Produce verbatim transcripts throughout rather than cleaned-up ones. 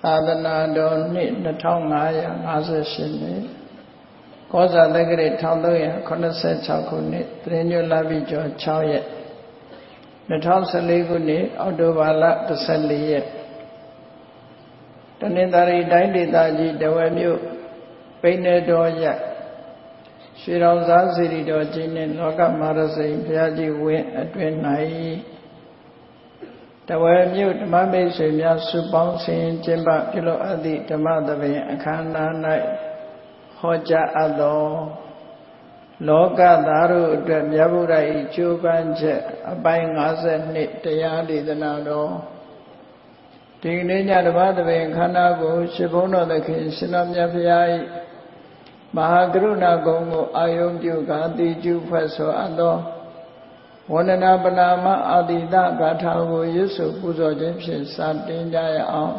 သနာတော်နှစ်နှစ်ထောင်ငါးရာငါးဆယ်ရှစ်နှစ်ကောဇာတက္ကရာတစ်ထောင်သုံးရာခုနှစ်ဆယ်ခြောက်ခုနှစ်သင်္ညွလပိကျော်ခြောက်ရက်နှစ်ထောင်ဆယ်လေးခုနှစ်အောက်တိုဘာလတစ်ဆယ်လေးရက်တနင်္သာရီတိုင်းဒေသကြီးတဝယ်မြို့ပိန္နဲတော်ရရွှေရောင်စားစီရီတော်ကြီးနှင့်လောကမာရစိန်ဘုရားကြီးဝင်းအတွင်၌တဝယ်မြို့ဓမ္မမိတ်ဆွေများစုပေါင်းဆင်ကျင်းပပြုလုပ်အပ်သည့်ဓမ္မသဘင်အခမ်းအနား၌ဟောကြားအပ်သောလောကသားတို့အတွက်မြတ်ဗုဒ္ဓ၏ကျိုးပန်းချက်အပိုင်း၅၂တရားဒေသနာတော်ဒီကနေ့ညဓမ္မသဘင်ခန္ဓာကိုရှင်ဘုန်းတော်သခင်ရှင်တော်မြတ်ဖရာ၏မဟာကရုဏာဂုဏ်ကိုအာယုံပြုကာတိကျူဖွဲ့ဆိုအပ်သောဝန္ဒနာပနာမအာတိတဂါထာကိုရွတ်ဆိုပူဇော်ခြင်းဖြင့်စတင်ကြရအောင်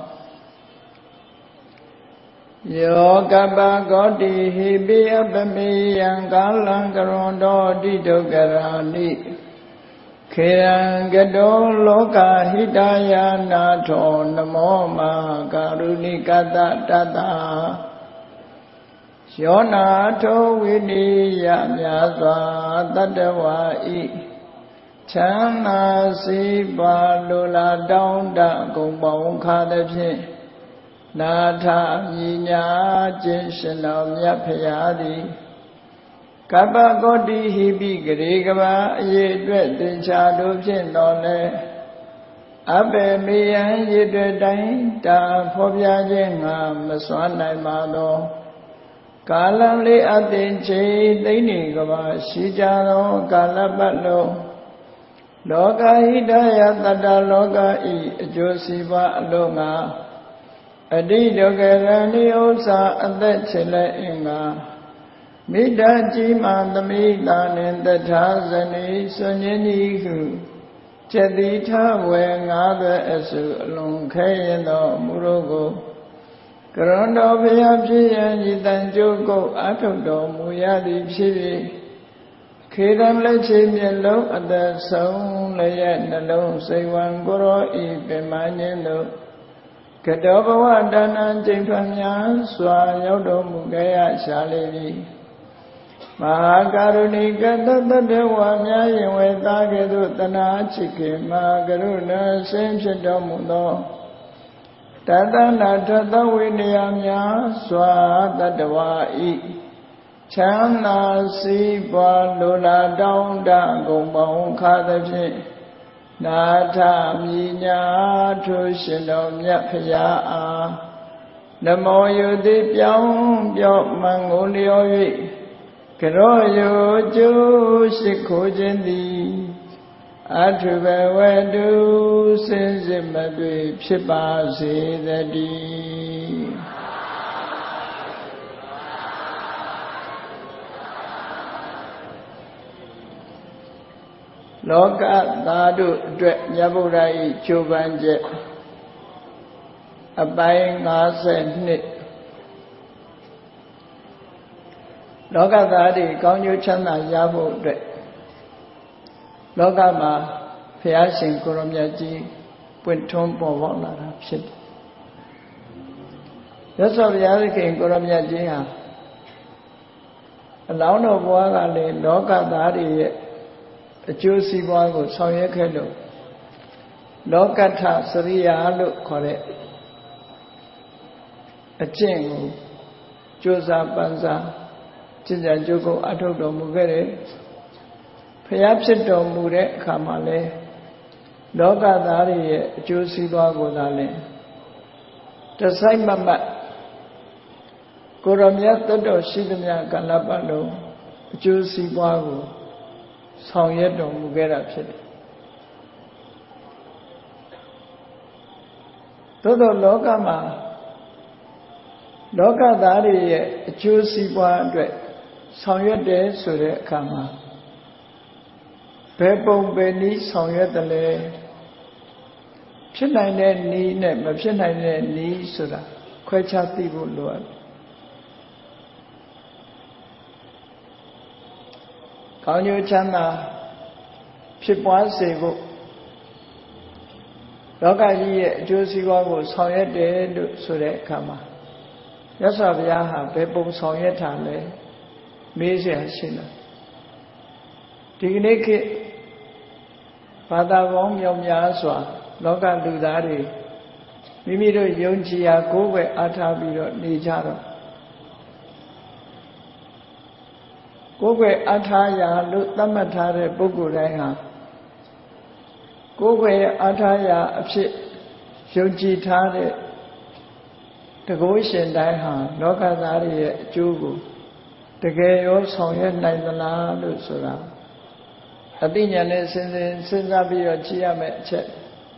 ယောကပ္ပဂောတိဟိပိယပမေယံကာလံကရွန်တော်တိဒုက္ခရာနိခေရံကတောလောကဟိတယာနာထောနမောမကာရုဏိကတတတယောနာထောဝိနိယမြာစွာတတဝါဤချမ်းသာစီပါလိုလားတောင်းတဂုံပေါင်းခါသဖြင့်နာထမြညာခြင်းရှင်တော်မြတ်ဖရာသည်ကပ္ပဂောတိဟိပိဂရေကဘာအရေးအတွက်သင်္ချာတို့ဖြင့်တော်လဲအဘေမေယံရည်တွေတိုင်းတာဖော်ပြခြင်းငါမစွမ်းနိုင်ပါသောကာလလေးအသင်ချေသိနေကဘာရှိကြသောကာလပတ်လုံးလောကဟိတယတတ္တလောကဤအကျိုးစီးပွားအလုံးငါအတိဒုက္ခရဏိဥစ္စာအသက်ချေလက်အင်္ဂါမိတ္တကြီးမှသမိတာနှင့်တထာဇနီဆွန်ခြင်းဤဟုကျက်တိထဝေငါးသွဲအစုအလုံးခဲရင်သောမူရောကိုကရွန်တော်ဘုရားဖြစ်ရန်ဤတန်ကြိုးကုတ်အထုတ်တော်မူရသည်ဖြစ်၍ခေတံလက်ချေမျက်လုံးအသက်ဆုံးလျက်နှလုံးစိတ်ဝံကိုရောဤပင်မခြင်းတို့ကတောဘဝဒါနံကျင့်ထွန်းများစွာရောက်တော်မူခဲ့ရရှာလေပြီမဟာကရုဏိကတတတဝါများရင်ဝေသားကဲ့သို့တနာချစ်ခင်မဟာကရုဏာဆင်းဖြစ်တော်မူသောတတနာထသဝိနည်းများစွာတတဝါဤချမ်းသာစီးပွားလိုလားတောင်းတဂုံပေါင်းခါသဖြင့်နာထမြညာထိုရှင်တော်မြတ်ဖရာအားနမောယုတိပြောင်းပြော့မှန်ကိုလျော်၍ကရောယုကျိုးရှိခိုးခြင်းသည်အထုဘဝတုစင်စစ်မတွေ့ဖြစ်ပါစေတည်းလောကသားတို့အတွက်မြတ်ဗုဒ္ဓ၏ကျိုးပန်းချက်အပိုင်း၅၂လောကသားတွေကောင်းကျိုးချမ်းသာရဖို့အတွက်လောကမှာဘုရားရှင်ကိုရမြတ်ကြီးပွင့်ထွန်းပေါ်ပေါက်လာတာဖြစ်တယ်။ရသော်ဘုရားသခင်ကိုရမြတ်ကြီးဟာအလောင်းတော်ဘဝကလည်းလောကသားတွေရဲ့အကျိုးစီးပွားကိုဆောင်ရွက်ခဲ့လို့လောကထစရိယာလို့ခေါ်တဲ့အကျင့်ကိုကြိုးစားပန်းစားကျင့်ကြံကြိုးကုပ်အထောက်တော်မူခဲ့တယ်ဖျားဖြစ်တော်မူတဲ့အခါမှာလဲလောကသားတွေရဲ့အကျိုးစီးပွားကိုသာလဲတစိုက်မမတ်ကိုရမြတ်တတ်တော်ရှိသမျှကာလပတ်လုံးအကျိုးစီးပွားကိုဆောင်ရွက်တော်မူခဲ့တာဖြစ်တယ်သို့သောလောကမှာလောကသားတွေရဲ့အကျိုးစီးပွားအတွက်ဆောင်ရွက်တယ်ဆိုတဲ့အခါမှာဘယ်ပုံဘယ်နည်းဆောင်ရွက်တယ်လဲဖြစ်နိုင်တဲ့နည်းနဲ့မဖြစ်နိုင်တဲ့နည်းဆိုတာခွဲခြားသိဖို့လိုအပ်တယ်ကောင်းကျိုးချမ်းသာဖြစ်ပွားစေဖို့လောကကြီးရဲ့အကျိုးစီးပွားကိုဆောင်ရွက်တယ်လို့ဆိုတဲ့အခါမှာမြတ်စွာဘုရားဟာဘယ်ပုံဆောင်ရွက်တာလဲမေးเสียရှိလားဒီကနေ့ခေတ်ဘာသာပေါင်းမြောက်များစွာလောကလူသားတွေမိမိတို့ယုံကြည်ရာကိုယ်ွယ်အားထားပြီးတော့နေကြတော့ကိုယ်ွယ်အားထားရာလို့သတ်မှတ်ထားတဲ့ပုဂ္ဂိုလ်တိုင်းဟာကိုယ်ွယ်အားထားရာအဖြစ်ယုံကြည်ထားတဲ့တကုရှင်တိုင်းဟာလောကသားတွေရဲ့အကျိုးကိုတကယ်ရောဆောင်ရွက်နိုင်သလားလို့ဆိုတာအသိဉာဏ်နဲ့စဉ်းစဉ်စဉ်းစားပြီးတော့ကြည့်ရမယ့်အချက်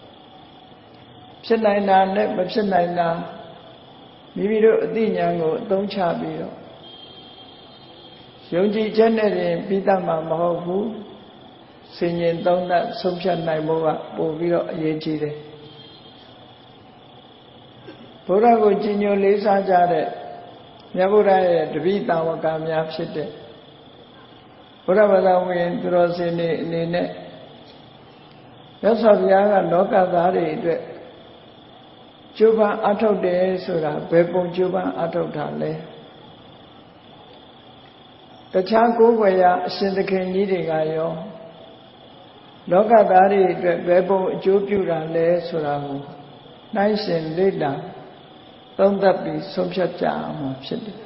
ဖြစ်နိုင်တာနဲ့မဖြစ်နိုင်တာမိမိတို့အသိဉာဏ်ကိုအသုံးချပြီးတော့ယုံကြည်ချက်နဲ့ရင်ပြီးတတ်မှာမဟုတ်ဘူးဆင်ញင်သုံးသပ်ဆုံးဖြတ်နိုင်ဖို့ကပို့ပြီးတော့အရေးကြီးတယ်ဘုရားကိုကြည်ညိုလေးစားကြတဲ့မြတ်ဗုဒ္ဓရဲ့တပိတာဝကများဖြစ်တဲ့ဘုရားဘာသာဝင်သူတော်စင်တွေအနေနဲ့မြတ်စွာဘုရားကလောကသားတွေအတွက်ကျိုးပန်းအထောက်တယ်ဆိုတာဘယ်ပုံကျိုးပန်းအထောက်တာလဲတခြားကိုယ်ွယ်ရာအရှင်သခင်ကြီးတွေကရောလောကသားတွေအတွက်ဘယ်ပုံအကျိုးပြုတာလဲဆိုတာကိုနှိုင်းရှင်လေ့လာသုံးသပ်ပြီးဆုံးဖြတ်ကြအောင်ဖြစ်တယ်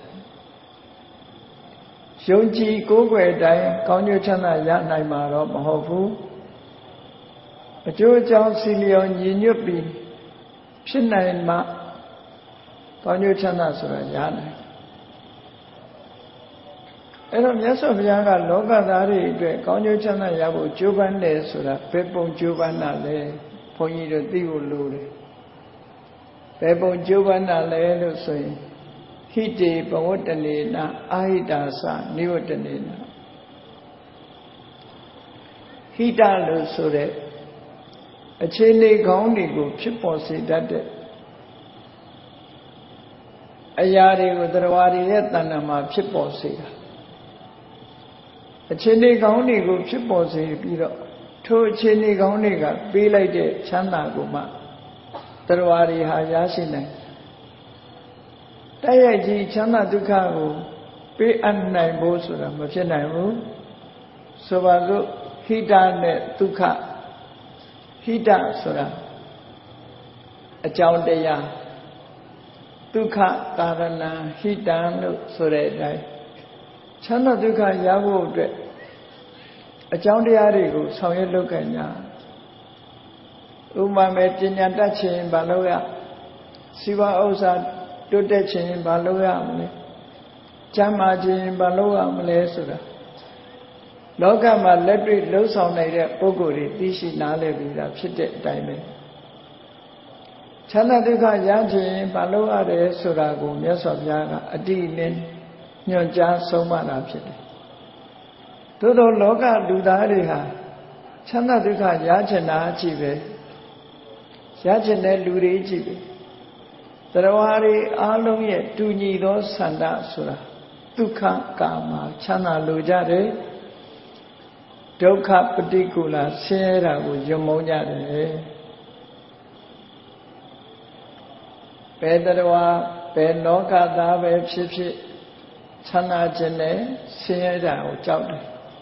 ယုံကြည်ကိုယ်ွယ်တိုင်းကောင်းကျိုးချမ်းသာရနိုင်မှာတော့မဟုတ်ဘူးအကျိုးအကြောင်းစီလျော်ညီညွတ်ပြီးဖြစ်နိုင်မှကောင်းကျိုးချမ်းသာဆိုတာရနိုင်အဲ့တော့မြတ်စွာဘုရားကလောကသားတွေအတွက်ကောင်းကျိုးချမ်းသာရဖို့ကြိုးပမ်းတယ်ဆိုတာဘယ်ပုံကြိုးပမ်းတာလဲဘုန်းကြီးတို့သိဖို့လိုတယ်ဘယ်ပုံကြိုးပမ်းတာလဲလို့ဆိုရင်ဟိတေဘဝတ္တနေနအာဟိတာသနိဝတ္တနေနဟိတလို့ဆိုတဲ့အခြေအနေကောင်းတွေကိုဖြစ်ပေါ်စေတတ်တဲ့အရာတွေကိုတရားတွေရဲ့တဏ္ဍာမှာဖြစ်ပေါ်စေတာအခြေအနေကောင်းတွေကိုဖြစ်ပေါ်စေပြီးတော့ထိုအခြေအနေကောင်းတွေကပေးလိုက်တဲ့ချမ်းသာကိုမှတရားတွေဟာရရှိနိုင်တိုက်ရိုက်ကြီးချမ်းသာဒုက္ခကိုပေးအပ်နိုင်ဖို့ဆိုတာမဖြစ်နိုင်ဘူးဆိုပါစို့ဟိတနဲ့ဒုက္ခဟိတဆိုတာအကြောင်းတရားဒုက္ခကာရဏဟိတံလို့ဆိုတဲ့အတိုင်းချမ်းသာဒုက္ခရဖို့အတွက်အကြောင်းတရားတွေကိုဆောင်ရွက်လုပ်ကြညာဥပမာမဲ့ပညာတတ်ခြင်းဘာလို့ရစီဝဥစ္စာတိုးတက်ခြင်းဘာလို့ရမလဲကျမ်းမာခြင်းဘာလို့ရမလဲဆိုတာလောကမှာလက်တွေ့လှုပ်ဆောင်နေတဲ့ပုဂ္ဂိုလ်တွေသိရှိနားလည်ပြီးတာဖြစ်တဲ့အတိုင်းပဲချမ်းသာဒုက္ခရခြင်းဘာလို့ရတယ်ဆိုတာကိုမြတ်စွာဘုရားကအတိအလင်းညွှန်ကြားဆုံးမတာဖြစ်တယ်သို့သောလောကလူသားတွေဟာချမ်းသာဒုက္ခရခြင်းတာကြည့်ပဲရခြင်းတဲ့လူတွေကြည့်ပဲတရားတွေအားလုံးရဲ့တူညီသောဆန္ဒဆိုတာဒုက္ခကာမချမ်းသာလိုကြတယ်ဒုက္ခပฏิကူလဆင်းရဲတာကိုယုံမုန်းကြတယ်ဘယ်တရားဘယ်လောကသားပဲဖြစ်ဖြစ်ချမ်းသာခြင်းနဲ့ဆင်းရဲတာကိုကြောက်တယ်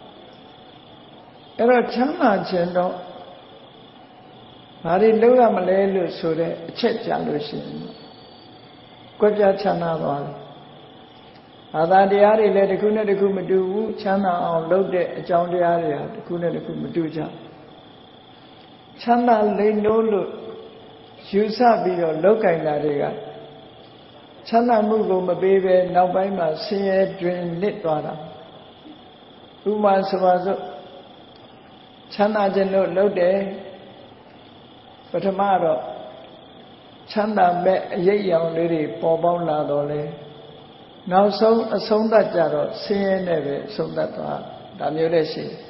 အဲ့တော့ချမ်းသာခြင်းတော့ဘာတွေလုပ်ရမလဲလို့ဆိုတဲ့အချက်ကြလို့ရှိရင်ကွက်ပြချမ်းသာသွားတယ်ဘာသာတရားတွေလည်းတစ်ခုနဲ့တစ်ခုမတူဘူးချမ်းသာအောင်လုပ်တဲ့အကြောင်းတရားတွေဟာတစ်ခုနဲ့တစ်ခုမတူကြချမ်းသာလိမ့်လို့လို့ယူဆပြီးတော့လောက်ကင်တာတွေကချမ်းသာမှုကိုမပေးဘဲနောက်ပိုင်းမှာဆင်းရဲတွင်နစ်သွားတာဥပမာဆိုပါစို့ချမ်းသာခြင်းလို့လုပ်တယ်ပထမတော့ချမ်းသာမဲ့အရေးအယောင်လေးတွေပေါ်ပေါက်လာတော့လေနောက်ဆုံးအဆုံးသတ်ကြတော့ဆင်းရဲနဲ့ပဲအဆုံးသတ်သွားဒါမျိုးလည်းရှိတယ်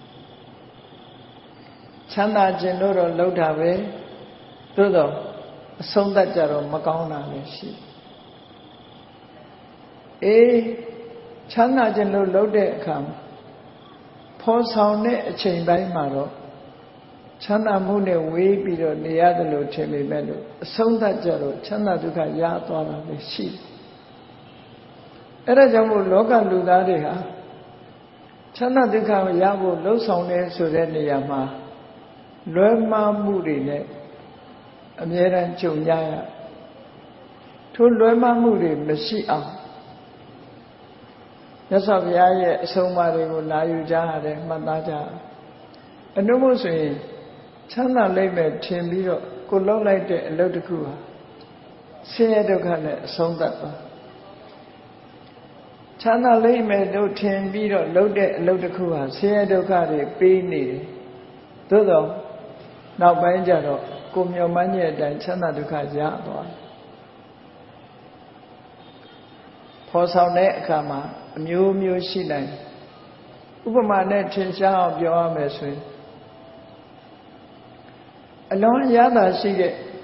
ချမ်းသာခြင်းလို့တော့လုပ်တာပဲသို့တော့အဆုံးသတ်ကြတော့မကောင်းတာလည်းရှိအေးချမ်းသာခြင်းလို့လုပ်တဲ့အခါဖော်ဆောင်တဲ့အချိန်ပိုင်းမှာတော့ချမ်းသာမှုနဲ့ဝေးပြီးတော့နေရတယ်လို့ထင်ပေမဲ့လို့အဆုံးသတ်ကြတော့ချမ်းသာဒုက္ခရသွားတာလည်းရှိတယ်အဲ့ဒါကြောင့်မို့လောကလူသားတွေဟာချမ်းသာဒုက္ခရဖို့လှုံ့ဆော်နေဆိုတဲ့နေရာမှာလွဲမှားမှုတွေနဲ့အမြဲတမ်းကြုံကြရထိုလွဲမှားမှုတွေမရှိအောင်မြတ်စွာဘုရားရဲ့အဆုံးအမတွေကိုနာယူကြရတယ်မှတ်သားကြအနုမို့ဆိုရင်ချမ်းသာလိမ့်မယ်ထင်ပြီးတော့ကိုလုံးလိုက်တဲ့အလုပ်တစ်ခုဟာဆင်းရဲဒုက္ခနဲ့အဆုံးသတ်သွားချမ်းသာလိမ့်မယ်လို့ထင်ပြီးတော့လုပ်တဲ့အလုပ်တစ်ခုဟာဆင်းရဲဒုက္ခတွေပေးနေတယ်သို့တော့နောက်ပိုင်းကျတော့ကိုမျှော်မှန်းတဲ့အတိုင်းချမ်းသာဒုက္ခရသွားဖော်ဆောင်တဲ့အခါမှာအမျိုးမျိုးရှိနိုင်ဥပမာနဲ့ထင်ရှားအောင်ပြောရမယ်ဆိုရင်အလွန်ရတာရှိ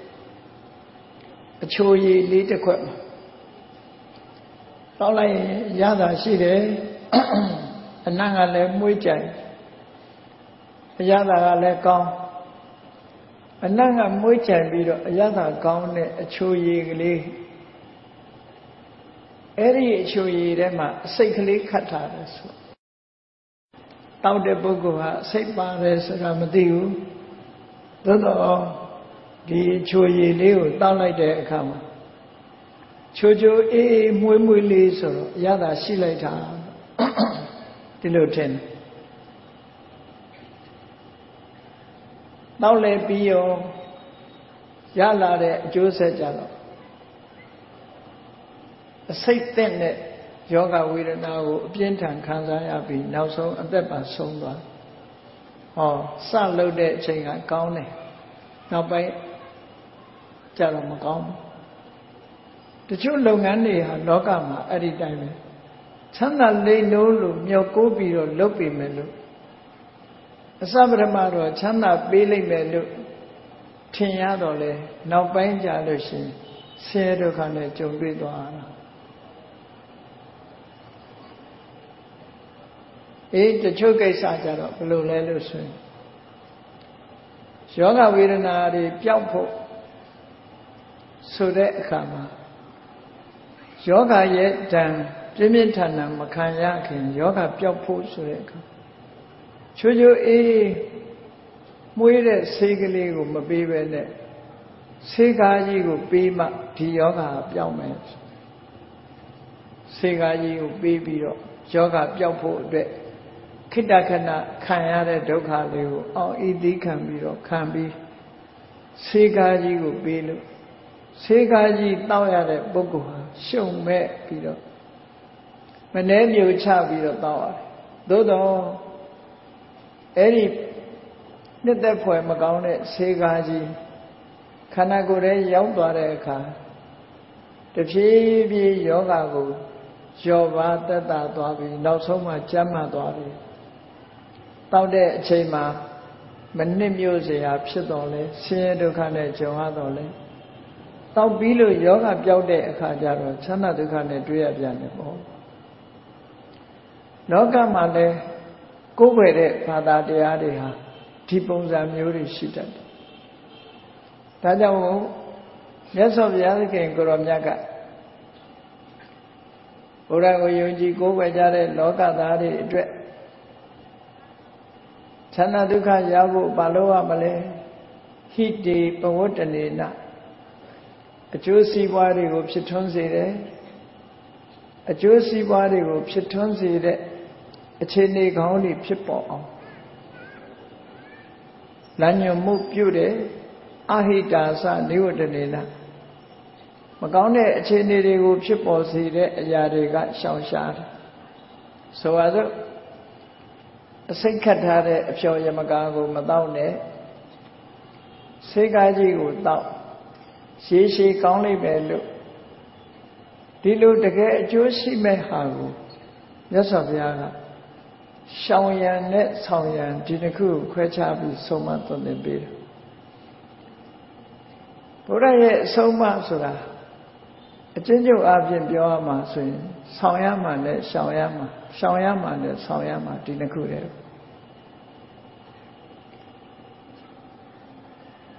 တဲ့အချိုရည်လေးတစ်ခွက်မှာတောက်လိုက်ရင်ရတာရှိတယ်အနံ့ကလည်းမွှေးကြိုင်အရသာကလည်းကောင်းအနံ့ကမွှေးကြိုင်ပြီးတော့အရသာကောင်းတဲ့အချိုရည်ကလေးအဲ့ဒီအချိုရည်ထဲမှာအစိတ်ကလေးခတ်ထားတယ်ဆိုတောက်တဲ့ပုဂ္ဂိုလ်ဟာအစိတ်ပါတယ်ဆိုတာမသိဘူးသို့တော့ဒီအချိုရည်လေးကိုတောက်လိုက်တဲ့အခါမှာချိုချိုအေးအေးမွေးမွေးလေးဆိုတော့အရသာရှိလိုက်တာဒီလိုထင်တယ်တောက်လဲပြီးရောရလာတဲ့အကျိုးဆက်ကြတော့အစိတ်သင့်တဲ့ယောဂဝေဒနာကိုအပြင်းထန်ခံစားရပြီးနောက်ဆုံးအသက်ပါဆုံးသွားဟောစလုပ်တဲ့အချိန်ကကောင်းတယ်နောက်ပိုင်းကြတော့မကောင်းဘူးတချို့လုပ်ငန်းတွေဟာလောကမှာအဲ့ဒီတိုင်းပဲချမ်းသာလိမ့်လို့လို့မျှော်ကိုးပြီးတော့လုပ်ပေမဲ့လို့အစပထမတော့ချမ်းသာပေးလိုက်မယ်လို့ထင်ရတော့လေနောက်ပိုင်းကြလို့ရှိရင်ဆင်းရဲဒုက္ခနဲ့ကြုံတွေ့သွားတာအေးတချို့ကိစ္စကြတော့ဘယ်လိုလဲလို့ဆိုရင်ယောဂဝေဒနာတွေပျောက်ဖို့ဆိုတဲ့အခါမှာယောဂရဲ့တန်ပြင်းပြင်းထန်ထန်မခံရခင်ယောဂပျောက်ဖို့ဆိုတဲ့အခါချိုးချိုးအေးမွေးတဲ့ဆေးကလေးကိုမပေးဘဲနဲ့ဆေးကားကြီးကိုပေးမှဒီယောဂပျောက်မယ်ဆေးကားကြီးကိုပေးပြီးတော့ယောဂပျောက်ဖို့အတွက်ခိတ္တခဏခံရတဲ့ဒုက္ခလေးကိုအောင်ဤသီးခံပြီးတော့ခံပြီးဆေးကားကြီးကိုပေးလို့ဆေးကားကြီးတောက်ရတဲ့ပုဂ္ဂိုလ်ဟာရှုံမဲ့ပြီးတော့မနှဲမြုပ်ချပြီးတော့တောက်ရတယ်သို့တော့အဲ့ဒီနှစ်သက်ဖွယ်မကောင်းတဲ့ဆေးကားကြီးခန္ဓာကိုယ်ထဲရောက်သွားတဲ့အခါတဖြည်းဖြည်းယောဂကိုကျော်ပါတက်တာသွားပြီးနောက်ဆုံးမှကျမ်းမာသွားပြီတောက်တဲ့အချိန်မှာမနစ်မြို့เสียဖြစ်တော်လဲဆင်းရဲဒုက္ခနဲ့ကြုံရတော်လဲတောက်ပြီးလို့ယောဂပျောက်တဲ့အခါကျတော့ချမ်းသာဒုက္ခနဲ့တွေ့ရပြန်တယ်ပေါ့လောကမှာလည်းကိုယ်ွယ်တဲ့ဘာသာတရားတွေဟာဒီပုံစံမျိုးတွေရှိတတ်တယ်ဒါကြောင့်မြတ်စွာဘုရားသခင်ကိုရောမြတ်ကဘုရားကိုယုံကြည်ကိုးကွယ်ကြတဲ့လောကသားတွေအတွက်ချမ်းသာဒုက္ခရဖို့ဘာလို့ရမလဲဟိတေပဝတ္တနေနအကျိုးစီးပွားတွေကိုဖြစ်ထွန်းစေတယ်အကျိုးစီးပွားတွေကိုဖြစ်ထွန်းစေတဲ့အခြေအနေကောင်းတွေဖြစ်ပေါ်အောင်လမ်းညွှန်မှုပြုတယ်အဟိတာသနိဝတ္တနေနမကောင်းတဲ့အခြေအနေတွေကိုဖြစ်ပေါ်စေတဲ့အရာတွေကရှောင်ရှားတယ်ဆိုပါစို့အစိတ်ခတ်ထားတဲ့အဖျော်ယမကာကိုမတောက်နဲ့ဆေးကားကြီးကိုတောက်ရှည်ရှည်ကောင်းလိမ့်မယ်လို့ဒီလိုတကယ်အကျိုးရှိမဲ့ဟာကိုမြတ်စွာဘုရားကရှောင်ရံနဲ့ဆောင်ရံဒီတစ်ခုကိုခွဲခြားပြီးဆုံးမသွန်သင်ပေးတယ်ဘုရားရဲ့အဆုံးအမဆိုတာအကျဉ်းချုပ်အပြင်ပြောရမှာဆိုရင်ဆောင်ရမှာနဲ့ရှောင်ရမှာရှောင်ရမှာနဲ့ဆောင်ရမှာဒီနှစ်ခုတည်း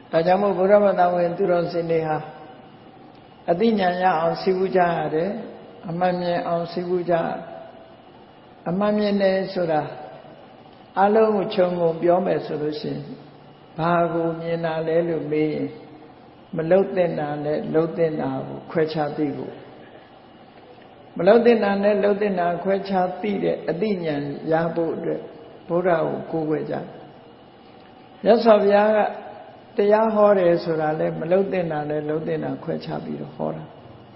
ဒါကြောင့်မို့ဘုရားဘာသာဝင်သူတော်စင်တွေဟာအသိဉာဏ်ရအောင်သိဘူးကြရတယ်အမှန်မြင်အောင်သိဘူးကြအမှန်မြင်တယ်ဆိုတာအလုံးကိုခြုံငုံပြောမယ်ဆိုလို့ရှိရင်ဘာကိုမြင်တာလဲလို့မေးရင်မလုတ်တဲ့နာနဲ့လုတ်တဲ့နာကိုခွဲခြားသိဖို့မလုတ်တဲ့နာနဲ့လုတ်တဲ့နာခွဲခြားသိတဲ့အသိဉာဏ်ရဖို့အတွက်ဘုရားကိုကိုးကွယ်ကြမြတ်စွာဘုရားကတရားဟောတယ်ဆိုတာလဲမလုတ်တဲ့နာနဲ့လုတ်တဲ့နာခွဲခြားပြီးတော့ဟောတာ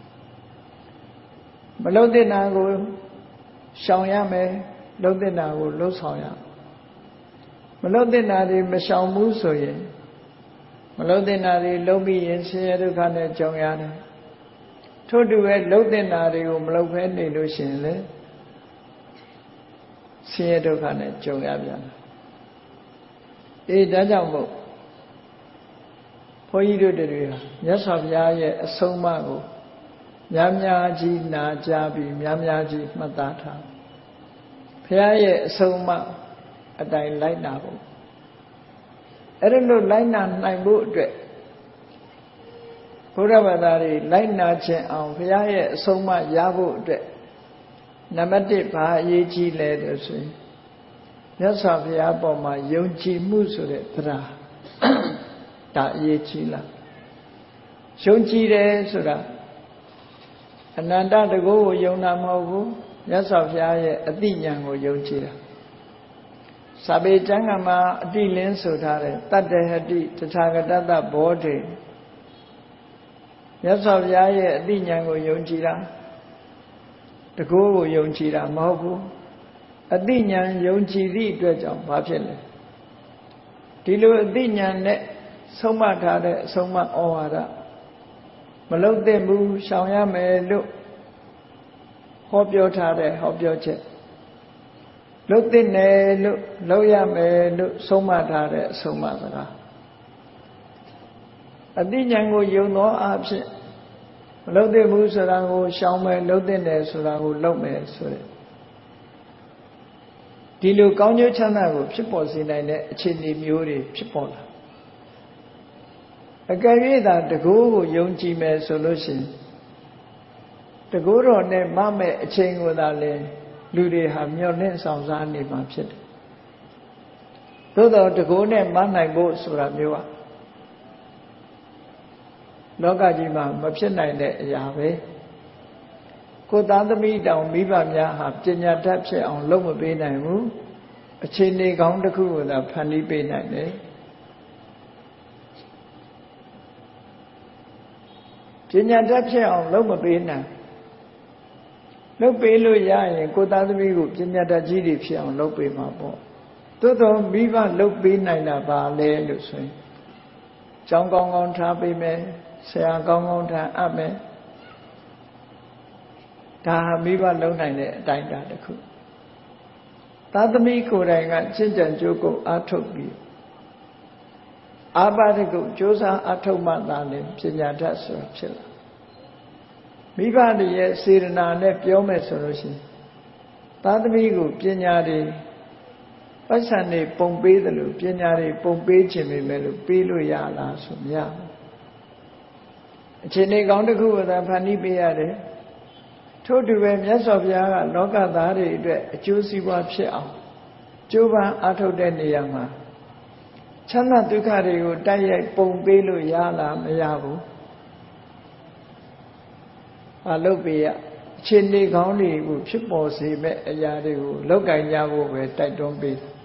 မလုတ်တဲ့နာကိုရှောင်ရမယ်လုတ်တဲ့နာကိုလှုပ်ဆောင်ရမလုတ်တဲ့နာတွေမရှောင်ဘူးဆိုရင်မလုတ်တဲ့နာတွေလုံးပြီးရင်ဆင်းရဲဒုက္ခနဲ့ကြုံရတယ်ထို့တူပဲလုတ်တဲ့နာတွေကိုမလုတ်ဖဲနေလို့ရှိရင်လေဆင်းရဲဒုက္ခနဲ့ကြုံရပြန်တယ်အေးဒါကြောင့်မို့ဘုန်းကြီးတို့တွေဟာမြတ်စွာဘုရားရဲ့အဆုံးအမကိုများများကြီးနာကြားပြီးများများကြီးမှတ်သားထားဘုရားရဲ့အဆုံးအမအတိုင်းလိုက်နာဖို့အဲ့ဒါလို့လိုက်နာနိုင်ဖို့အတွက်ဘုရားဘာသာတွေလိုက်နာခြင်းအောင်ဘုရားရဲ့အဆုံးအမရဖို့အတွက်နံပါတ်တစ်ဘာအရေးကြီးလဲလို့ဆိုရင်မြတ်စွာဘုရားပေါ်မှာယုံကြည်မှုဆိုတဲ့တရားဒါအရေးကြီးလားယုံကြည်တယ်ဆိုတာအနန္တတကုကိုယုံတာမဟုတ်ဘူးမြတ်စွာဘုရားရဲ့အသိဉာဏ်ကိုယုံကြည်တာစာပေကျမ်းဂန်မှာအတိလင်းဆိုထားတယ်တတ္တဟတိတထာဂတတဘောဓိမြတ်စွာဘုရားရဲ့အသိဉာဏ်ကိုယုံကြည်တာတကုကိုယုံကြည်တာမဟုတ်ဘူးအသိဉာဏ်ယုံကြည်သည့်အတွက်ကြောင့်ဘာဖြစ်လဲဒီလိုအသိဉာဏ်နဲ့ဆုံးမထားတဲ့အဆုံးအမဩဝါဒမလုံသင့်ဘူးရှောင်ရမယ်လို့ဟောပြောထားတဲ့ဟောပြောချက်လုံသင့်တယ်လို့လုပ်ရမယ်လို့ဆုံးမထားတဲ့အဆုံးအမစကားအသိဉာဏ်ကိုယုံသောအဖြစ်မလုံသင့်ဘူးဆိုတာကိုရှောင်မယ်လုံသင့်တယ်ဆိုတာကိုလုပ်မယ်ဆိုတဲ့ဒီလိုကောင်းကျိုးချမ်းသာကိုဖြစ်ပေါ်စေနိုင်တဲ့အခြေအနေမျိုးတွေဖြစ်ပေါ်လာအကယ်၍သာတကူကိုယုံကြည်မယ်ဆိုလို့ရှိရင်တကူတော်နဲ့မမဲ့အချိန်ကိုသာလေလူတွေဟာမျောလင့်ဆောင်စားနေမှာဖြစ်တယ်။သို့တော်တကူနဲ့မနိုင်ဖို့ဆိုတာမျိုးကလောကကြီးမှာမဖြစ်နိုင်တဲ့အရာပဲ။ကိုယ်သားသမီးတောင်မိဘများဟာပညာတတ်ဖြစ်အောင်လုပ်မပေးနိုင်ဘူး။အခြေအနေကောင်းတစ်ခုကိုသာဖန်တီးပေးနိုင်တယ်။ပညာတတ်ဖြစ်အောင်လုပ်မပေးနိုင်လုပ်ပေးလို့ရရင်ကိုယ်သားသမီးကိုပညာတတ်ကြီးတွေဖြစ်အောင်လုပ်ပေးမှာပေါ့သို့တော်မိဘလုပ်ပေးနိုင်တာပါလဲလို့ဆိုရင်ကျောင်းကောင်းကောင်းထားပေးမယ်ဆရာကောင်းကောင်းထားအပ်မယ်ဒါဟာမိဘလုပ်နိုင်တဲ့အတိုင်းအတာတစ်ခုသားသမီးကိုယ်တိုင်ကချစ်ကြံကြိုးကိုအားထုတ်ပြီးအာပါဒကုကြိုးစားအထုတ်မှသာလေပညာတတ်ဆိုတာဖြစ်လာမိဘတွေရဲ့စေတနာနဲ့ပြောမယ်ဆိုလို့ရှိရင်သားသမီးကိုပညာတွေပတ်စံတွေပုံပေးတယ်လို့ပညာတွေပုံပေးခြင်းပဲမယ်လို့ပေးလို့ရလားဆိုမရဘူးအခြေအနေကောင်းတစ်ခုကိုသာဖန်တီးပေးရတယ်ထို့တူပဲမြတ်စွာဘုရားကလောကသားတွေအတွက်အကျိုးစီးပွားဖြစ်အောင်ကြိုးပမ်းအားထုတ်တဲ့နေရာမှာချမ်းသာဒုက္ခတွေကိုတိုက်ရိုက်ပုံပေးလို့ရလားမရဘူးအလုပ်ပေးရအခြေအနေကောင်းတွေကိုဖြစ်ပေါ်စေမဲ့အရာတွေကိုလောက်ကင်ကြဖို့ပဲတိုက်တွန်းပေးတယ်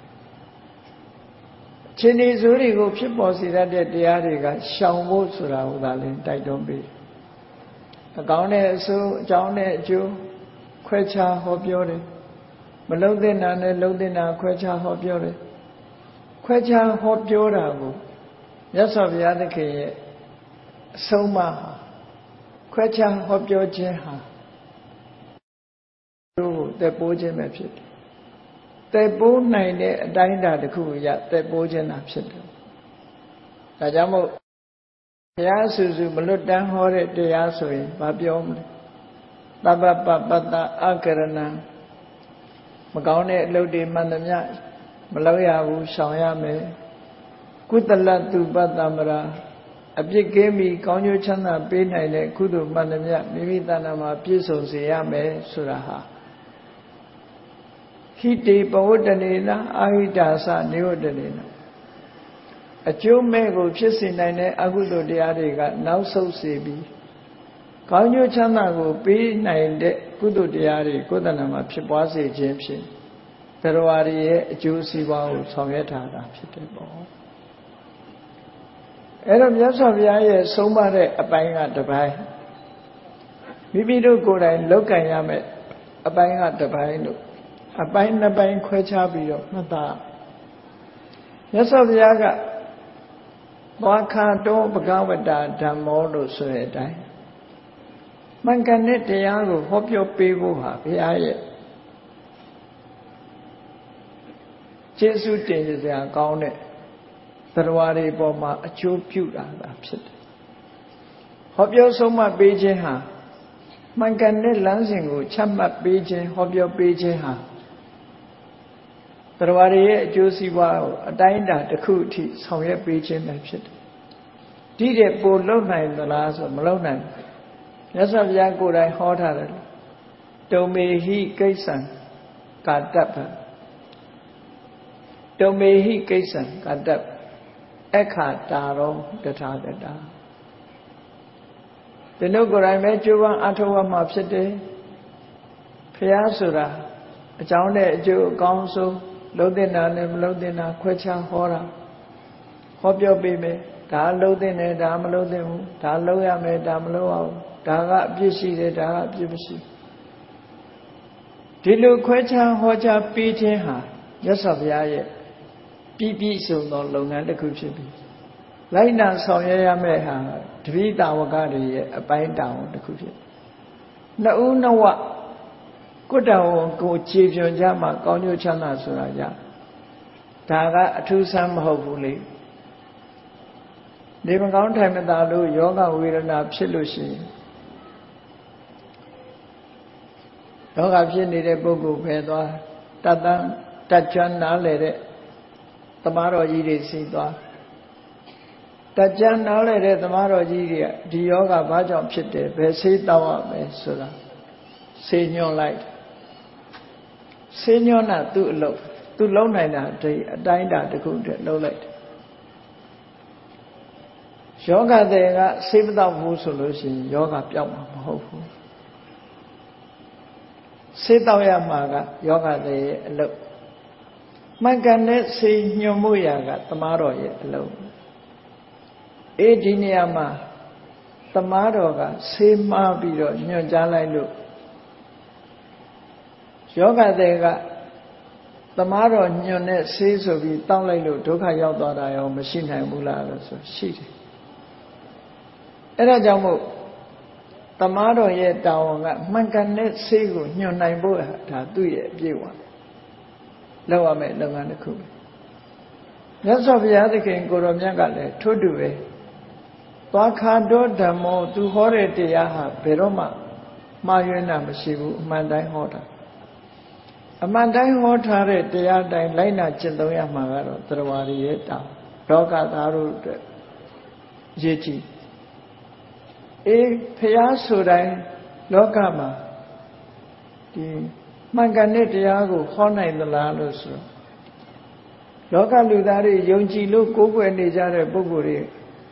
အခြေအနေဆိုးတွေကိုဖြစ်ပေါ်စေတတ်တဲ့တရားတွေကရှောင်ဖို့ဆိုတာကိုသာလည်းတိုက်တွန်းပေးတယ်အကောင်းနဲ့အဆိုးအကြောင်းနဲ့အကျိုးခွဲခြားဟောပြောတယ်မလုံးသင့်တာနဲ့လုံးသင့်တာခွဲခြားဟောပြောတယ်ခွဲခြားဟောပြောတာကိုမြတ်စွာဘုရားသခင်ရဲ့အဆုံးအမဟာခွဲခြားဟောပြောခြင်းဟာတို့ကိုတက်ပိုးခြင်းပဲဖြစ်တယ်တက်ပိုးနိုင်တဲ့အတိုင်းအတာတစ်ခုရတက်ပိုးခြင်းသာဖြစ်တယ်ဒါကြောင့်မို့ဘုရားဆူဆူမလွတ်တမ်းဟောတဲ့တရားဆိုရင်ဘာပြောမလဲသဗ္ဗပပတ္တအကရဏံမကောင်းတဲ့အလုပ်တွေမှန်သမျှမလုပ်ရဘူးရှောင်ရမယ်ကုသလတုပတ္တမရာအပြစ်ကင်းပြီးကောင်းကျိုးချမ်းသာပေးနိုင်တဲ့ကုသိုလ်မှန်သမျှမိမိတဏ္ဍာမှာပြည့်စုံစေရမယ်ဆိုတာဟာဟိတေပဝတ္တနေနအာဟိတာသနေဝတ္တနေနအကျိုးမဲ့ကိုဖြစ်စေနိုင်တဲ့အကုသိုလ်တရားတွေကနောက်ဆုတ်စေပြီးကောင်းကျိုးချမ်းသာကိုပေးနိုင်တဲ့ကုသိုလ်တရားတွေကိုယ်တဏ္ဍာမှာဖြစ်ပွားစေခြင်းဖြင့်တရားရည်ရဲ့အကျိုးစီးပွားကိုဆောင်ရွက်ထားတာဖြစ်တယ်ပေါ့အဲ့တော့မြတ်စွာဘုရားရဲ့ဆုံးမတဲ့အပိုင်းကတစ်ပိုင်းမိမိတို့ကိုယ်တိုင်လောက်ကင်ရမယ်အပိုင်းကတစ်ပိုင်းလို့အပိုင်းနှစ်ပိုင်းခွဲခြားပြီးတော့မှတ်သားမြတ်စွာဘုရားကသွားခါတောဘဂဝတာဓမ္မောလို့ဆိုတဲ့အတိုင်းမှန်ကန်တဲ့တရားကိုဟောပြောပေးဖို့ဟာဘုရားရဲ့ကျေးဇူးတင်စရာကောင်းတဲ့တရားတွေပေါ်မှာအကျိုးပြုတာသာဖြစ်တယ်။ဟောပြောဆုံးမပေးခြင်းဟာမှန်ကန်တဲ့လမ်းစဉ်ကိုချမှတ်ပေးခြင်းဟောပြောပေးခြင်းဟာတရားတွေရဲ့အကျိုးစီးပွားကိုအတိုင်းအတာတစ်ခုအထိဆောင်ရွက်ပေးခြင်းပဲဖြစ်တယ်။ဒီတဲ့ပိုလုံနိုင်သလားဆိုမလုံနိုင်ဘူး။မြတ်စွာဘုရားကိုယ်တိုင်ဟောထားတယ်။တုံမေဟိကိစ္စံကာတ္တပတုံမေဟိကိစ္စံကာတ္တပအခါတာရောတထာဂတာဒီလိုကိုယ်တိုင်ပဲကြိုးပမ်းအထောက်အမှာဖြစ်တယ်ဖျားဆိုတာအကြောင်းနဲ့အကျိုးအကောင်းဆုံးလုံးတဲ့နာနဲ့မလုံးတဲ့နာခွဲခြားဟောတာဟောပြောပေးမယ်ဒါလုံးတဲ့နဲ့ဒါမလုံးတဲ့ဘူးဒါလုံးရမယ်ဒါမလုံးအောင်ဒါကအပြစ်ရှိတယ်ဒါကအပြစ်မရှိဒီလိုခွဲခြားဟောကြားပေးခြင်းဟာမြတ်စွာဘုရားရဲ့ပြည့်ပြည့်စုံသောလုပ်ငန်းတစ်ခုဖြစ်ပြီးလိုက်နာဆောင်ရွက်ရမယ့်ဟာတပိတာဝကတွေရဲ့အပိုင်းတောင်တစ်ခုဖြစ်နှစ်ဦးနှစ်ဝကုတ္တဝံကိုခြေပြွန်ကြမှာကောင်းကျိုးချမ်းသာဆိုတာကြဒါကအထူးဆန်းမဟုတ်ဘူးလေနေမကောင်းထိုင်မသာလို့ယောဂဝေဒနာဖြစ်လို့ရှိရင်ယောဂဖြစ်နေတဲ့ပုဂ္ဂိုလ်ပဲသွားတတ်တန်းတတ်ချမ်းနားလေတဲ့သမားတော်ကြီးတွေစီသွားတကြံနားလဲတဲ့သမားတော်ကြီးတွေကဒီယောဂဘာကြောင့်ဖြစ်တယ်ဘယ်ဆေးတောက်ရမယ်ဆိုတာဆေးညွှန်လိုက်ဆေးညွှန်တာသူ့အလုပ်သူလုံးနိုင်တာဒီအတိုင်းတာတစ်ခုတည်းလုံးလိုက်တယ်ယောဂတဲ့ကဆေးမတောက်ဘူးဆိုလို့ရှိရင်ယောဂပြောက်မှာမဟုတ်ဘူးဆေးတောက်ရမှာကယောဂတဲ့ရဲ့အလုပ်မှန်ကန်တဲ့ဆေးညွှန်မှုရာကသမားတော်ရဲ့အလုပ်အေးဒီနေရာမှာသမားတော်ကဆေးမှားပြီးတော့ညွှန်ကြားလိုက်လို့ယောဂတဲ့ကသမားတော်ညွှန်တဲ့ဆေးဆိုပြီးတောက်လိုက်လို့ဒုက္ခရောက်သွားတာရောမရှိနိုင်ဘူးလားလို့ဆိုရှိတယ်အဲ့ဒါကြောင့်မို့သမားတော်ရဲ့တာဝန်ကမှန်ကန်တဲ့ဆေးကိုညွှန်နိုင်ဖို့ဒါသူ့ရဲ့အပြည့်အဝလောက်ရမယ့်လုပ်ငန်းတစ်ခုပဲမြတ်စွာဘုရားသခင်ကိုရောမြတ်ကလည်းထို့တူပဲသွားခါတော်ဓမ္မောသူဟောတဲ့တရားဟာဘယ်တော့မှမှားယွင်းတာမရှိဘူးအမှန်တိုင်းဟောတာအမှန်တိုင်းဟောထားတဲ့တရားတိုင်းလိုက်နာကျင့်သုံးရမှာကတော့တရားရည်ရဲ့တောင်းလောကသားတို့အတွက်ရည်ကြည်အေးဖျားဆိုတိုင်းလောကမှာဒီမှန်ကန်တဲ့တရားကိုဟောနိုင်သလားလို့ဆိုလောကလူသားတွေယုံကြည်လို့ကိုးကွယ်နေကြတဲ့ပုဂ္ဂိုလ်တွေ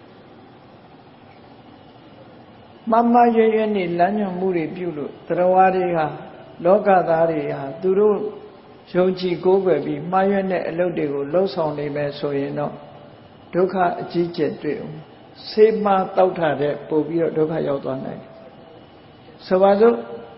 မမရွရွနေလမ်းညွှန်မှုတွေပြုလို့တရားတွေဟာလောကသားတွေဟာသူတို့ယုံကြည်ကိုးကွယ်ပြီးမှားရွက်တဲ့အလုပ်တွေကိုလှုပ်ဆောင်နေမယ်ဆိုရင်တော့ဒုက္ခအကြီးကျယ်တွေ့အောင်ဆေးမှားတောက်ထားတဲ့ပို့ပြီးတော့ဒုက္ခရောက်သွားနိုင်ဆိုပါစို့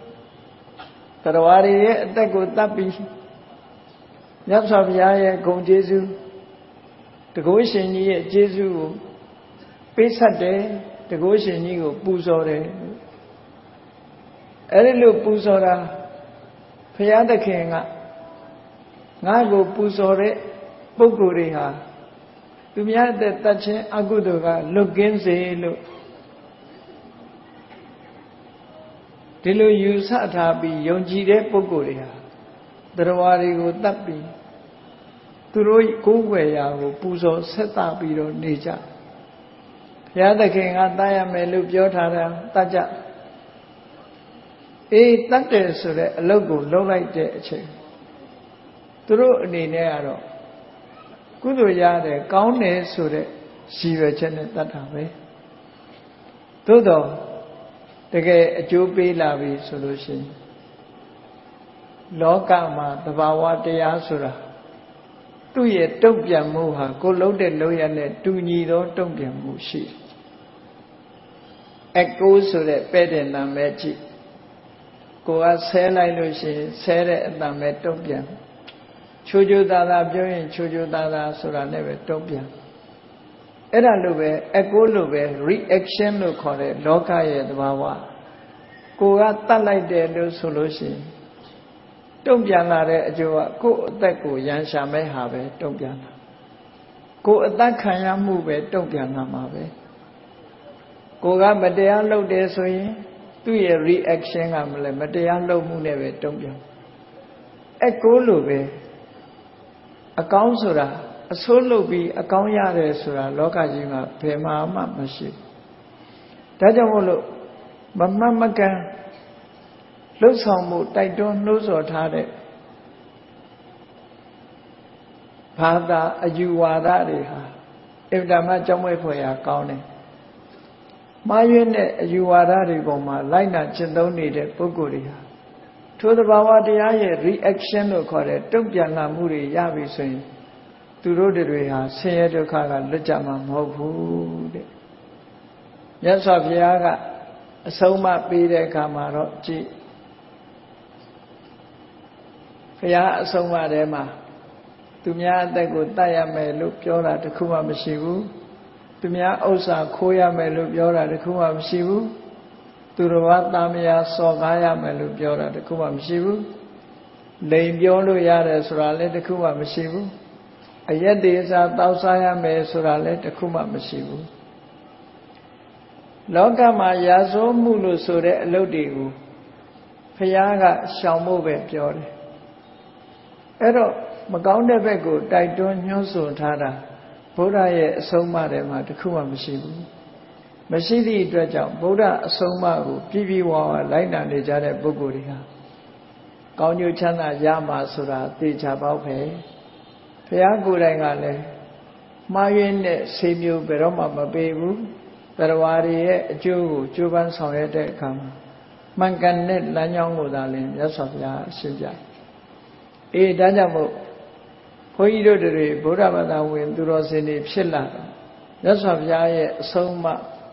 တရားတွေရဲ့အသက်ကိုတတ်ပြီးမြတ်စွာဘုရားရဲ့ဂုဏ်ကျေးဇူးတကုရှင်ကြီးရဲ့ကျေးဇူးကိုပေးဆက်တယ်တကုရှင်ကြီးကိုပူဇော်တယ်အဲ့ဒီလိုပူဇော်တာဘုရားသခင်ကငါ့ကိုပူဇော်တဲ့ပုဂ္ဂိုလ်တွေဟာသူများအသက်တတ်ခြင်းအကုသိုလ်ကလွတ်ကင်းစေလို့ဒီလိုယူဆထားပြီးယုံကြည်တဲ့ပုဂ္ဂိုလ်တွေဟာတရားတွေကိုတတ်ပြီးသူတို့ကိုယ်ွယ်ရာကိုပူဇော်ဆက်သပြီးတော့နေကြဘုရားသခင်ကတတ်ရမယ်လို့ပြောထားတာတတ်ကြအေးတတ်တယ်ဆိုတဲ့အလုပ်ကိုလုပ်လိုက်တဲ့အချိန်သူတို့အနေနဲ့ကတော့ကုသိုလ်ရတယ်ကောင်းတယ်ဆိုတဲ့ရည်ရွယ်ချက်နဲ့တတ်တာပဲသို့တော့တကယ်အကျိုးပေးလာပြီဆိုလို့ရှိရင်လောကမှာသဘာဝတရားဆိုတာသူ့ရဲ့တုံ့ပြန်မှုဟာကိုလုံးတဲ့လုံးရနဲ့တူညီသောတုံ့ပြန်မှုရှိတယ်အကိုးဆိုတဲ့ပဲ့တဲ့နာမည်ကြည့်ကိုကဆဲလိုက်လို့ရှိရင်ဆဲတဲ့အတန်ပဲတုံ့ပြန်ချိုချိုသာသာပြောရင်ချိုချိုသာသာဆိုတာနဲ့ပဲတုံ့ပြန်အဲ့ဒါလိုပဲအကိုးလိုပဲ reaction လို့ခေါ်တဲ့လောကရဲ့သဘာဝကိုကတတ်လိုက်တယ်လို့ဆိုလို့ရှိရင်တုံ့ပြန်လာတဲ့အကျိုးကကိုယ်အသက်ကိုရန်ရှာမဲ့ဟာပဲတုံ့ပြန်လာကိုယ်အသက်ခံရမှုပဲတုံ့ပြန်လာမှာပဲကိုကမတရားလုပ်တယ်ဆိုရင်သူ့ရဲ့ reaction ကမလဲမတရားလုပ်မှုနဲ့ပဲတုံ့ပြန်အကိုးလိုပဲအကောင်းဆိုတာအဆိုးလုပ်ပြီးအကောင်းရတယ်ဆိုတာလောကကြီးမှာဘယ်မှာမှမရှိဘူးဒါကြောင့်မို့လို့မမှတ်မကန်လှုပ်ဆောင်မှုတိုက်တွန်းနှိုးဆော်ထားတဲ့ဘာသာအယူဝါဒတွေဟာအဗ္ဗဓမ္မကြောင့်မဲ့ဖွယ်ရာကောင်းတယ်မှားယွင်းတဲ့အယူဝါဒတွေပေါ်မှာလိုက်နာကျင့်သုံးနေတဲ့ပုဂ္ဂိုလ်တွေဟာထိုသဘာဝတရားရဲ့ reaction လို့ခေါ်တဲ့တုံ့ပြန်လာမှုတွေရပြီဆိုရင်သူတို့တွေဟာဆင်းရဲဒုက္ခကလွတ်ကြမှာမဟုတ်ဘူးတဲ့မြတ်စွာဘုရားကအဆုံးအမပေးတဲ့အခါမှာတော့ကြည်ဘုရားအဆုံးအမထဲမှာသူများအသက်ကိုတတ်ရမယ်လို့ပြောတာတခုမှမရှိဘူးသူများဥစ္စာခိုးရမယ်လို့ပြောတာတခုမှမရှိဘူးသူတော်ဘာသားမယားစော်ကားရမယ်လို့ပြောတာတခုမှမရှိဘူးလိန်ပြောလို့ရတယ်ဆိုတာလည်းတခုမှမရှိဘူးအယက်တေစာတောက်စားရမယ်ဆိုတာလည်းတခုမှမရှိဘူးလောကမှာရာဇဝမှုလို့ဆိုတဲ့အလုပ်တွေကိုဘုရားကရှောင်ဖို့ပဲပြောတယ်အဲ့တော့မကောင်းတဲ့ဘက်ကိုတိုက်တွန်းညွှန်းဆိုထားတာဗုဒ္ဓရဲ့အဆုံးအမထဲမှာတခုမှမရှိဘူးမရှိသည့်အတွက်ကြောင့်ဗုဒ္ဓအဆုံးအမကိုပြည့်ပြည့်ဝဝလိုက်နာနေကြတဲ့ပုဂ္ဂိုလ်တွေဟာကောင်းကျိုးချမ်းသာရမှာဆိုတာသိချပေါက်ပဲဘုရားကိုယ်တိုင်ကလည်းမှားယွင်းတဲ့ဆေးမျိုးဘယ်တော့မှမပေးဘူးတရားတွေရဲ့အကျိုးကိုကြိုးပမ်းဆောင်ရွက်တဲ့အခါမှာမှန်ကန်တဲ့လမ်းကြောင်းကိုသာလျှင်မြတ်စွာဘုရားရှင်းပြအေးဒါကြောင့်မို့ဘုန်းကြီးတို့တွေဗုဒ္ဓဘာသာဝင်သူတော်စင်တွေဖြစ်လာတော့မြတ်စွာဘုရားရဲ့အဆုံးအမ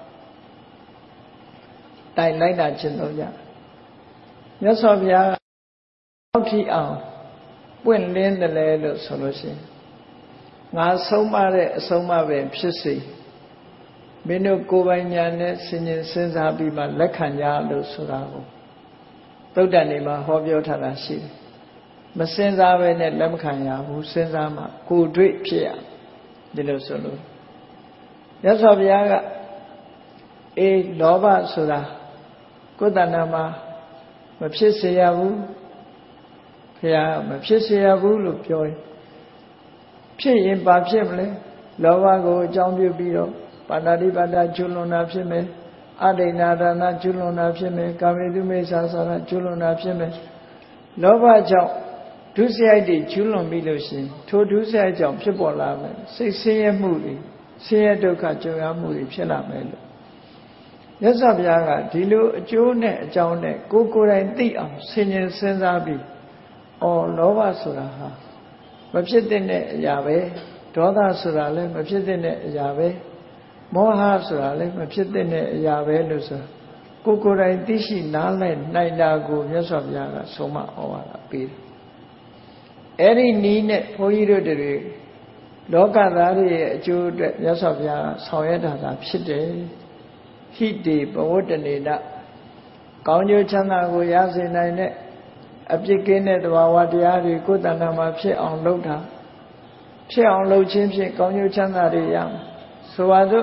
တိုင်လိုက်တာကျင့်သုံးကြမြတ်စွာဘုရားအောက်ထီအောင်ပွင့်လင်းတယ်လေလို့ဆိုလို့ရှိရင်ငါဆုံးမတဲ့အဆုံးအမပဲဖြစ်စေမင်းတို့ကိုယ်ပိုင်ညာနဲ့ဆင်ញင်စဉ်းစားပြီးမှလက်ခံကြလို့ဆိုတာကိုသုတ္တန်နေမှာဟောပြောထားတာရှိတယ်မစဉ်းစားပဲနဲ့လက်မခံရဘူးစဉ်းစားမှကိုယ်တွေ့ဖြစ်ရဒီလိုဆိုလို့မြတ်စွာဘုရားကအေးလောဘဆိုတာကိုယ်တဏ္ဍာမှာမဖြစ်စေရဘူးဘုရားမဖြစ်စေရဘူးလို့ပြောရင်ဖြစ်ရင်ဘာဖြစ်မလဲလောဘကိုအကြောင်းပြုပြီးတော့ပါဏာတိပါဒကျွလွန်တာဖြစ်မယ်အဒိဏဒါနကျွလွန်တာဖြစ်မယ်ကာမေတုမိစ္ဆာစာရကျွလွန်တာဖြစ်မယ်လောဘကြောင့်ဒုစရိုက်တွေကျွလွန်ပြီးလို့ရှိရင်ထိုဒုစရိုက်ကြောင့်ဖြစ်ပေါ်လာမယ်စိတ်ဆင်းရဲမှုတွေဆင်းရဲဒုက္ခကြုံရမှုတွေဖြစ်လာမယ်လို့မြတ်စွာဘုရားကဒီလိုအကျိုးနဲ့အကြောင်းနဲ့ကိုယ်ကိုယ်တိုင်သိအောင်ဆင်ញင်စဉ်းစားပြီးအော်လောဘဆိုတာဟာမဖြစ်တဲ့အရာပဲဒေါသဆိုတာလည်းမဖြစ်တဲ့အရာပဲမောဟဆိုတာလည်းမဖြစ်တဲ့အရာပဲလို့ဆိုကိုယ်ကိုယ်တိုင်သိရှိနားလည်နိုင်တာကိုမြတ်စွာဘုရားကဆုံးမဩဝါဒပေးတယ်အဲ့ဒီနည်းနဲ့ဘုန်းကြီးတို့တွေလောကသားတွေရဲ့အကျိုးအတွက်မြတ်စွာဘုရားဆောင်ရွက်တာသာဖြစ်တယ်ဟိတေပဝတ္တနေနကောင်းကျိုးချမ်းသာကိုရစေနိုင်တဲ့အပြစ်ကင်းတဲ့သဘာဝတရားတွေကိုယ်တဏ္ဍာမှာဖြစ်အောင်လုပ်တာဖြစ်အောင်လုပ်ခြင်းဖြင့်ကောင်းကျိုးချမ်းသာတွေရမယ်ဆိုပါစို့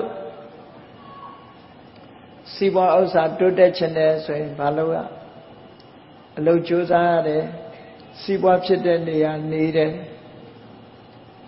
စီးပွားဥစ္စာတိုးတက်ခြင်းနဲ့ဆိုရင်ဘာလို့ရအလုပ်ကြိုးစားရတယ်စီးပွားဖြစ်တဲ့နေရာနေတယ်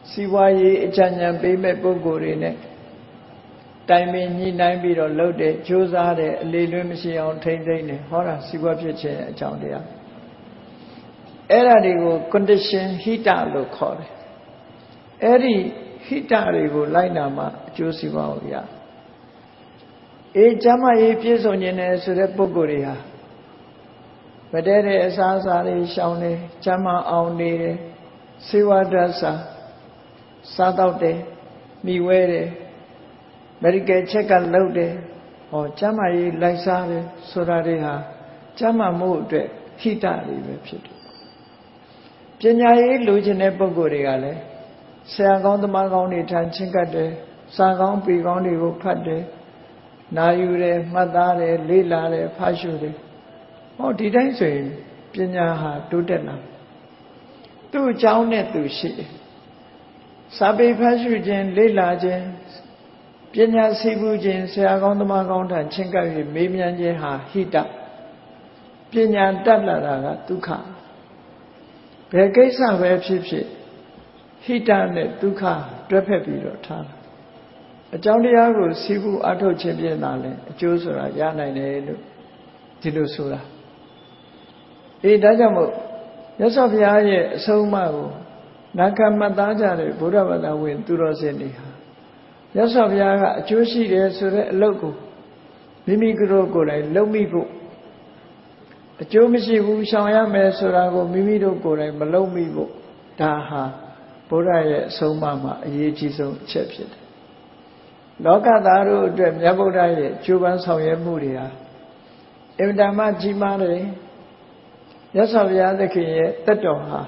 စီးပွားရေးအကြံဉာဏ်ပေးမဲ့ပုဂ္ဂိုလ်တွေနဲ့တိုင်ပင်ညှိနှိုင်းပြီးတော့လုပ်တယ်ကြိုးစားတယ်အလေလွင့်မရှိအောင်ထိမ့်သိမ့်တယ်ဟောတာစီးပွားဖြစ်ခြင်းအကြောင်းတရားအဲ့ဒါတွေကို condition ဟိတလို့ခေါ်တယ်အဲ့ဒီဟိတတွေကိုလိုက်နာမှအကျိုးစီးပွားကိုရအေးကျမ်းမာရေးပြည့်စုံခြင်းနဲ့ဆိုတဲ့ပုဂ္ဂိုလ်တွေဟာမတည့်တဲ့အစားအစာတွေရှောင်တယ်ကျမ်းမာအောင်နေတယ်စေဝါဒတ်စာစားတော့တယ်မိဝဲတယ်medical check up လုပ်တယ်ဟောကျမ်းမာရေးလိုက်စားတယ်ဆိုတာတွေဟာကျမ်းမာမှုအတွက်ဟိတတွေပဲဖြစ်တယ်ပညာရေးလိုချင်တဲ့ပုဂ္ဂိုလ်တွေကလည်းဆရာကောင်းသမားကောင်းတွေထံချင်းကပ်တယ်စာကောင်းပေကောင်းတွေကိုဖတ်တယ်နာယူတယ်မှတ်သားတယ်လေ့လာတယ်ဖတ်ရှုတယ်ဟောဒီတိုင်းဆိုရင်ပညာဟာတိုးတက်လာသူ့အကြောင်းနဲ့သူရှိတယ်စာပေဖတ်ရှုခြင်းလေ့လာခြင်းပညာသိမှုခြင်းဆရာကောင်းသမားကောင်းထံချင်းကပ်ပြီးမေးမြန်းခြင်းဟာဟိတပညာတတ်လာတာကဒုက္ခဘယ်ကိစ္စပဲဖြစ်ဖြစ်ဟိတနဲ့ဒုက္ခတွဲဖက်ပြီးတော့ထားတာအကြောင်းတရားကိုသိဖို့အထုတ်ခြင်းဖြင့်သာလဲအကျိုးဆိုတာရနိုင်တယ်လို့ဒီလိုဆိုတာအေးဒါကြောင့်မို့မြတ်စွာဘုရားရဲ့အဆုံးအမကိုနာခံမှတ်သားကြတဲ့ဗုဒ္ဓဘာသာဝင်သူတော်စင်တွေဟာမြတ်စွာဘုရားကအကျိုးရှိတယ်ဆိုတဲ့အလုပ်ကိုမိမိတို့ကိုယ်တိုင်လုပ်မိဖို့အကျိုးမရှိဘူးရှောင်ရမယ်ဆိုတာကိုမိမိတို့ကိုယ်တိုင်မလုပ်မိဖို့ဒါဟာဘုရားရဲ့အဆုံးအမမှာအရေးကြီးဆုံးအချက်ဖြစ်တယ်လောကသားတို့အတွက်မြတ်ဗုဒ္ဓရဲ့ကြိုးပမ်းဆောင်ရွက်မှုတွေဟာအင်တာမကြီးမားတယ်မြတ်စွာဘုရားသခင်ရဲ့တက်တော်ဟာ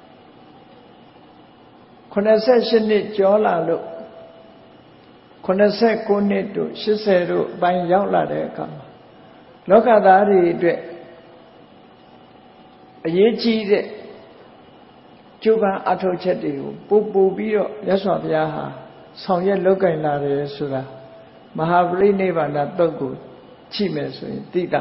ခုနှစ်ဆယ့်ရှစ်နှစ်ကျော်လာလို့ခုနှစ်ဆယ့်ကိုးနှစ်တို့ရှစ်ဆယ်တို့အပိုင်းရောက်လာတဲ့အခါမှာလောကသားတွေအတွက်အရေးကြီးတဲ့ကျိုးပန်းအထောက်ချက်တွေကိုပို့ပို့ပြီးတော့မြတ်စွာဘုရားဟာဆောင်ရွက်လုပ်ကင်လာတယ်ဆိုတာမဟာပရိနိဗ္ဗာန်တုတ်ကိုကြည့်မယ်ဆိုရင်သိတာ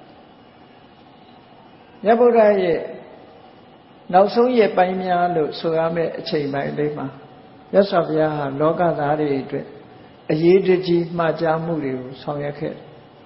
မြတ်ဗုဒ္ဓရဲ့နောက်ဆုံးရဲ့ပိုင်းများလို့ဆိုရမယ့်အချိန်ပိုင်းလေးမှာမြတ်စွာဘုရားဟာလောကသားတွေအတွက်အရေးတကြီးမှားကြားမှုတွေကိုဆောင်ရွက်ခဲ့တယ်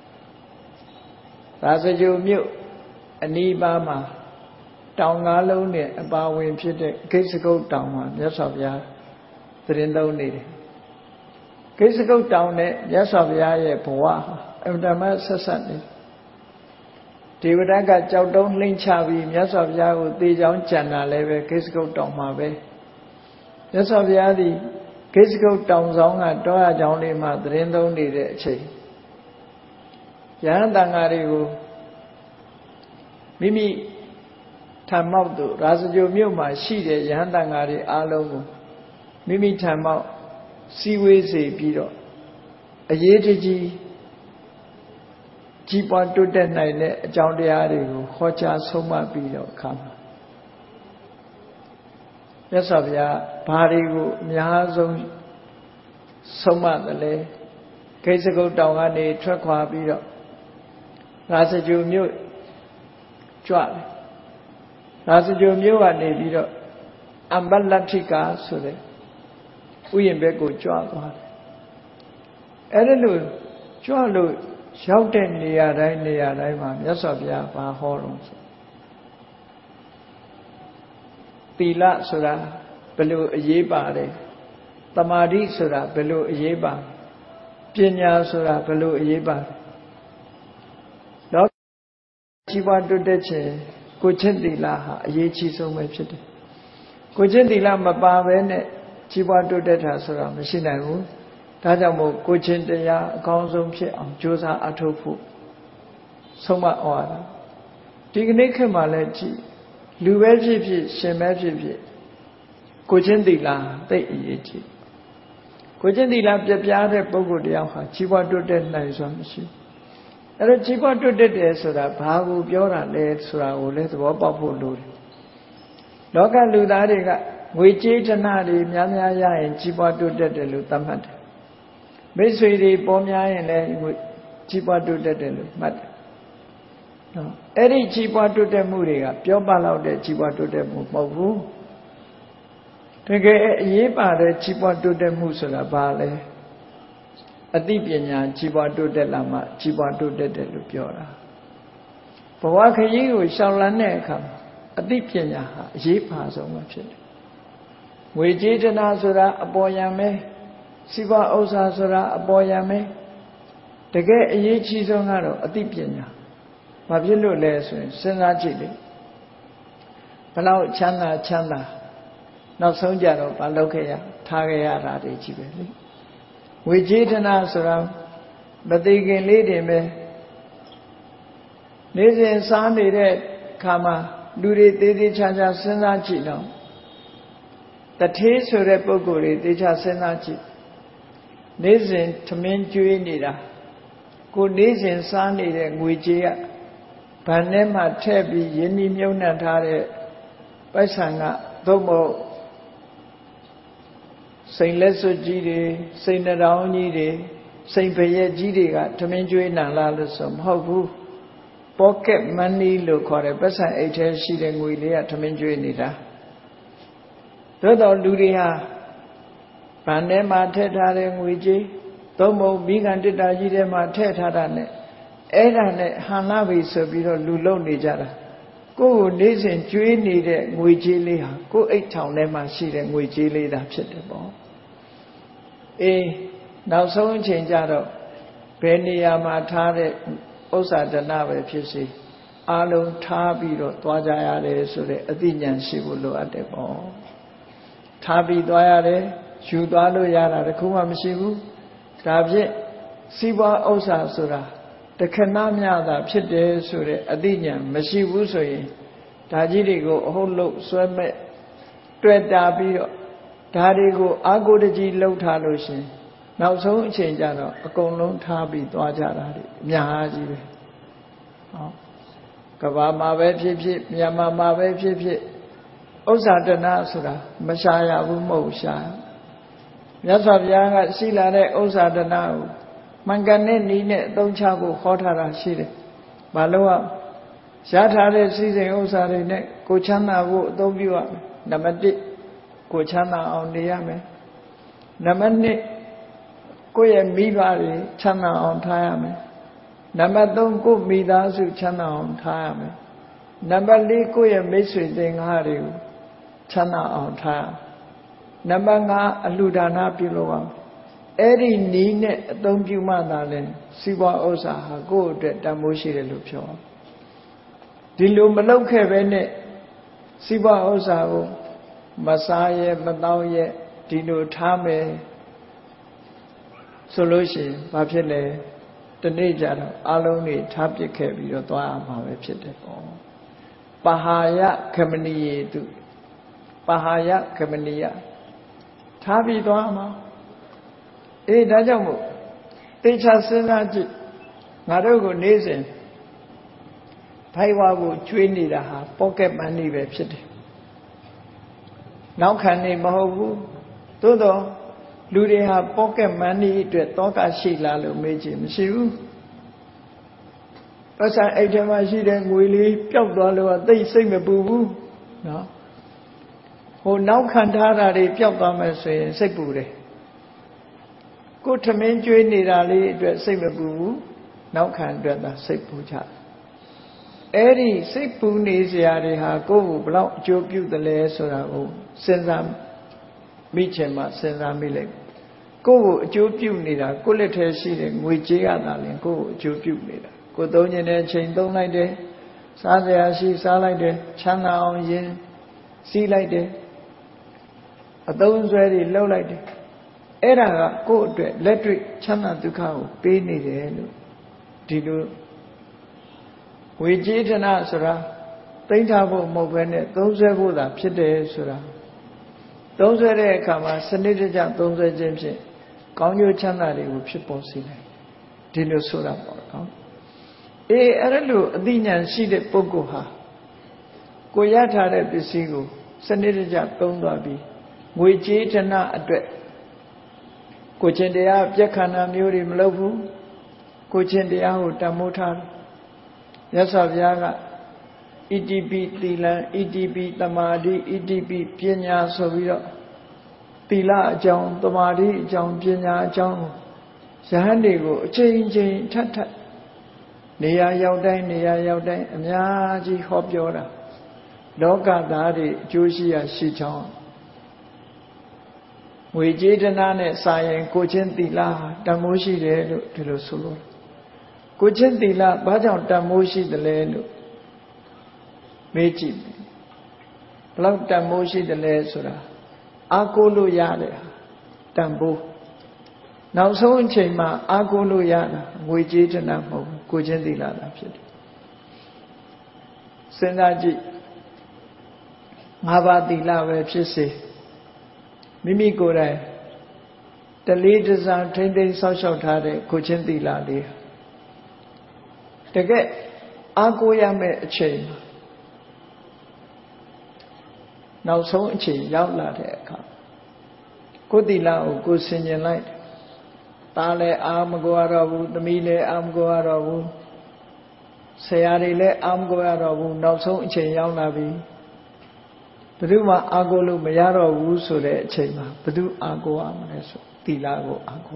။ဒါစကြိုမြို့အနီးပါးမှာတောင်ငါးလုံးနဲ့အပါဝင်ဖြစ်တဲ့ဂိတ်စကုတ်တောင်မှာမြတ်စွာဘုရားသတင်းသုံးနေတယ်။ဂိတ်စကုတ်တောင်နဲ့မြတ်စွာဘုရားရဲ့ဘဝဟာအမှန်တမ်းဆက်ဆက်နေဒေဝဒတ်ကကြောက်တုံးလှိမ့်ချပြီးမြတ်စွာဘုရားကိုသေချောင်းကြံတာလည်းပဲဂိတ်စကုတ်တောင်မှာပဲမြတ်စွာဘုရားသည်ဂိတ်စကုတ်တောင်ဆောင်ကတောရကြောင်းလေးမှာသတင်းသုံးနေတဲ့အချိန်ယဟန်တန်ဃာတွေကိုမိမိထံမောက်တို့ရာဇဂိုမြို့မှာရှိတဲ့ယဟန်တန်ဃာတွေအားလုံးကိုမိမိထံမောက်စီဝေးစေပြီးတော့အရေးတကြီးကြီးပွားတိုးတက်နိုင်တဲ့အကြောင်းတရားတွေကိုဟောကြားဆုံးမပြီးတော့အခါမှာမြတ်စွာဘုရားဘာတွေကိုအများဆုံးဆုံးမတယ်လဲဂိတ်စကုတ်တောင်ကနေထွက်ခွာပြီးတော့ရာဇဂိုမြို့ကြွတယ်ရာဇဂိုမြို့ကနေပြီးတော့အမ္ဘလတ္ထိကာဆိုတဲ့ဥယျာဉ်ဘက်ကိုကြွသွားတယ်အဲ့ဒါလို့ကြွလို့ရောက်တဲ့နေရာတိုင်းနေရာတိုင်းမှာမြတ်စွာဘုရားဘာဟောတော့ဆိုသီလဆိုတာဘယ်လိုအရေးပါတယ်သမာဓိဆိုတာဘယ်လိုအရေးပါပညာဆိုတာဘယ်လိုအရေးပါတယ်လောကကြီးပွားတိုးတက်ခြင်းကိုချင်းသီလဟာအရေးကြီးဆုံးပဲဖြစ်တယ်ကိုချင်းသီလမပါဘဲနဲ့ကြီးပွားတိုးတက်တာဆိုတာမရှိနိုင်ဘူးဒါကြောင့်မို့ကိုချင်းတရားအကောင်းဆုံးဖြစ်အောင်ကြိုးစားအထောက်ဖို့ဆုံးမဩဝါဒဒီကနေ့ခေတ်မှာလည်းကြည့်လူပဲဖြစ်ဖြစ်ရှင်ပဲဖြစ်ဖြစ်ကိုချင်းသီလသိအရေးကြီးကိုချင်းသီလပြပြတဲ့ပုဂ္ဂိုလ်တယောက်ဟာကြီးပွားတိုးတက်နိုင်စွာမရှိအဲ့တော့ကြီးပွားတိုးတက်တယ်ဆိုတာဘာကိုပြောတာလဲဆိုတာကိုလည်းသဘောပေါက်ဖို့လိုတယ်လောကလူသားတွေကငွေကြေးဓနတွေများများရရင်ကြီးပွားတိုးတက်တယ်လို့သတ်မှတ်တယ်မိတ်ဆွေတွေပေါ်များရင်လည်းကြီးပွားတိုးတက်တယ်လို့မှတ်တယ်နော်အဲ့ဒီကြီးပွားတိုးတက်မှုတွေကပြောပလောက်တဲ့ကြီးပွားတိုးတက်မှုမဟုတ်ဘူးတကယ်အရေးပါတဲ့ကြီးပွားတိုးတက်မှုဆိုတာဘာလဲအသိပညာကြီးပွားတိုးတက်လာမှကြီးပွားတိုးတက်တယ်လို့ပြောတာဘဝခရီးကိုရှောင်လန်းတဲ့အခါအသိပညာဟာအရေးပါဆုံးပဲဖြစ်တယ်ငွေကြေးတနာဆိုတာအပေါ်ယံပဲစီးပွားဥစ္စာဆိုတာအပေါ်ယံပဲတကယ်အရေးကြီးဆုံးကတော့အသိပညာဘာဖြစ်လို့လဲဆိုရင်စဉ်းစားကြည့်လေဘလောက်ချမ်းသာချမ်းသာနောက်ဆုံးကြတော့ဘာလုပ်ခဲ့ရထားခဲ့ရတာတွေကြီးပဲလေငွေကြေးတနာဆိုတာမသိခင်လေးတင်ပဲနေစဉ်စားနေတဲ့ခါမှာလူတွေသေးသေးချာချာစဉ်းစားကြည့်တော့တထေးဆိုတဲ့ပုဂ္ဂိုလ်တွေသေချာစဉ်းစားကြည့်နေစဉ်သမင်းကျွေးနေတာကိုနေစဉ်စားနေတဲ့ငွေကြေးကဗန်ထဲမှာထည့်ပြီးယင်းဒီမြုပ်နှံထားတဲ့ပိုက်ဆံကသို့မဟုတ်စိန်လက်စွပ်ကြီးတွေစိန်နှောင်းကြီးတွေစိန်ဖရက်ကြီးတွေကသမင်းကျွေးနံလားလို့ဆိုမဟုတ်ဘူး pocket money လို့ခေါ်တဲ့ပတ်စံအိတ်ထဲရှိတဲ့ငွေလေးကသမင်းကျွေးနေတာသို့တော်လူတွေဟာဗန်ထဲမှာထည့်ထားတဲ့ငွေကြေးသို့မဟုတ်မိကန်တစ်တာကြီးထဲမှာထည့်ထားတာနဲ့အဲ့ဒါနဲ့ဟန်လာပြီဆိုပြီးတော့လူလုံနေကြတာကိုယ့်ကိုနေစဉ်ကျွေးနေတဲ့ငွေကြေးလေးဟာကိုယ့်အိတ်ထောင်ထဲမှာရှိတဲ့ငွေကြေးလေးသာဖြစ်တယ်ပေါ့အေးနောက်ဆုံးအချိန်ကျတော့ဘယ်နေရာမှာထားတဲ့ဥစ္စာဒနာပဲဖြစ်စေအားလုံးထားပြီးတော့သွားကြရတယ်ဆိုတဲ့အသိဉာဏ်ရှိဖို့လိုအပ်တယ်ပေါ့ထားပြီးသွားရတယ်ယူသွားလို့ရတာတခုမှမရှိဘူးဒါဖြင့်စီးပွားဥစ္စာဆိုတာတခဏမျှသာဖြစ်တယ်ဆိုတဲ့အသိဉာဏ်မရှိဘူးဆိုရင်ဒါကြီးတွေကိုအဟုတ်လို့ဆွဲမဲ့တွေ့တာပြီးတော့ဒါတွေကိုအာကိုတကြီးလှုပ်ထားလို့ရှင်နောက်ဆုံးအချိန်ကျတော့အကုန်လုံးထားပြီးသွားကြတာဒီအများကြီးပဲဟောကဘာမှာပဲဖြစ်ဖြစ်မြန်မာမှာပဲဖြစ်ဖြစ်ဥစ္စာတဏဆိုတာမရှာရဘူးမဟုတ်ရှာမြတ်စွာဘုရားကရှိလာတဲ့ဥစ္စာတဏကိုမှန်ကန်တဲ့နည်းနဲ့အသုံးချဖို့ခေါ်ထားတာရှိတယ်။ဘာလို့ရထားတဲ့စီစဉ်ဥစ္စာတွေနဲ့ကိုချမ်းသာဖို့အသုံးပြုရမယ်။နံပါတ်တစ်ကိုချမ်းသာအောင်နေရမယ်။နံပါတ်နှစ်ကိုယ့်ရဲ့မိဘတွေချမ်းသာအောင်ထားရမယ်။နံပါတ်သုံးကိုယ့်မိသားစုချမ်းသာအောင်ထားရမယ်။နံပါတ်လေးကိုယ့်ရဲ့မိတ်ဆွေသင်္ကားတွေကိုချမ်းသာအောင်ထားရမယ်။နံပါတ်ငါးအလှူဒါနပြုလုပ်အောင်အဲ့ဒီနီးနဲ့အသုံးပြုမှသာလဲစီးပွားဥစ္စာဟာကိုယ့်အတွက်တန်ဖိုးရှိတယ်လို့ပြောဒီလိုမလုပ်ခဲ့ပဲနဲ့စီးပွားဥစ္စာကိုမစားရဲမတောင်းရဲဒီလိုထားမယ်ဆိုလို့ရှိရင်ဘာဖြစ်လဲတနေ့ကျတော့အလုံးတွေထားပစ်ခဲ့ပြီးတော့သွားရမှာပဲဖြစ်တယ်ပေါ့ပဟာယခမဏီယေတုပဟာယခမဏီယထားပြီးသွားမှာအေးဒါကြောင့်မို့တေချာစဉ်းစားကြည့်ငါတို့ကိုနေစဉ်ဖိုက်ဝါကိုကျွေးနေတာဟာ pocket money ပဲဖြစ်တယ်နောက်ခံနေမဟုတ်ဘူးသို့တော့လူတွေဟာ pocket money အတွက်တောကရှိလားလို့မေးကြည့်မရှိဘူးပတ်စံအိတ်ထဲမှာရှိတဲ့ငွေလေးပျောက်သွားလို့သိစိတ်မပူဘူးနော်ဟိုနောက်ခံထားတာတွေပျောက်သွားမယ်ဆိုရင်စိတ်ပူတယ်ကိုထမင်းကျွေးနေတာလေးအတွက်စိတ်မပူဘူးနောက်ခံအတွက်သာစိတ်ပူကြအဲ့ဒီစိတ်ပူနေစရာတွေဟာကိုယ့်ကိုဘလောက်အကျိုးပြုတယ်လဲဆိုတာကိုစဉ်းစားမိချင်မှစဉ်းစားမိလိုက်ကိုယ့်ကိုအကျိုးပြုနေတာကိုယ့်လက်ထဲရှိတဲ့ငွေကြေးရတာလည်းကိုယ့်ကိုအကျိုးပြုနေတာကိုယ်သုံးခြင်းတဲ့အချိန်သုံးလိုက်တယ်စားစရာရှိစားလိုက်တယ်ချမ်းသာအောင်ရင်စီးလိုက်တယ်အသုံးဆွဲတွေလှုပ်လိုက်တယ်အဲ့ဒါကကိုယ့်အတွက်လက်တွေ့ချမ်းသာဒုက္ခကိုပေးနေတယ်လို့ဒီလိုဝေကြေးဌာနဆိုတာသိမ့်ထားဖို့မဟုတ်ဘဲနဲ့သုံးဆွဲဖို့သာဖြစ်တယ်ဆိုတာသုံးဆွဲတဲ့အခါမှာစနစ်တကျသုံးဆွဲခြင်းဖြင့်ကောင်းကျိုးချမ်းသာတွေကိုဖြစ်ပေါ်စေတယ်ဒီလိုဆိုတာပေါ့နော်အေးအဲ့ဒါလို့အသိဉာဏ်ရှိတဲ့ပုဂ္ဂိုလ်ဟာကိုရထားတဲ့ပစ္စည်းကိုစနစ်တကျသုံးသွားပြီးငွေကြေးဌာနအတွက်ကိုချင်းတရားပြက်ခန္ဓာမျိုးတွေမလုပ်ဘူးကိုချင်းတရားကိုတန်ဖိုးထားတယ်မြတ်စွာဘုရားက E T P သီလံ E T P သမာဓိ E T P ပညာဆိုပြီးတော့သီလအကြောင်းသမာဓိအကြောင်းပညာအကြောင်းယဟန်တွေကိုအချိန်ချင်းထပ်ထပ်နေရာရောက်တိုင်းနေရာရောက်တိုင်းအများကြီးဟောပြောတာလောကသားတွေအကျိုးရှိရရှိချောင်းငွေကြေးဒနာနဲ့စာရင်ကိုချင်းသီလတန်မိုးရှိတယ်လို့ဒီလိုဆိုလို့ကိုချင်းသီလဘာကြောင့်တန်မိုးရှိတယ်လဲလို့မေးကြည့်ဘလောက်တန်မိုးရှိတယ်လဲဆိုတာအားကိုးလို့ရတယ်တန်ဖိုးနောက်ဆုံးအချိန်မှာအားကိုးလို့ရတာငွေကြေးဒနာမဟုတ်ဘူးကိုချင်းသီလတာဖြစ်တယ်စဉ်းစားကြည့်ငါးပါးသီလပဲဖြစ်စေမိမိကိုယ်တိုင်တလေးတစားထိမ့်သိမ်းဆောက်ရှောက်ထားတဲ့ကိုချင်းသီလလေးတကယ်အားကိုးရမယ့်အချိန်နောက်ဆုံးအချိန်ရောက်လာတဲ့အခါကိုယ်သီလကိုကိုယ်ဆင်ခြင်လိုက်သားလည်းအာမကိုရတော့ဘူးသမီးလည်းအာမကိုရတော့ဘူးဆရာတွေလည်းအာမကိုရတော့ဘူးနောက်ဆုံးအချိန်ရောက်လာပြီဘယ်သူမှအာကိုလို့မရတော့ဘူးဆိုတဲ့အချိန်မှာဘယ်သူအာကိုရမလဲဆိုသီလကိုအာကို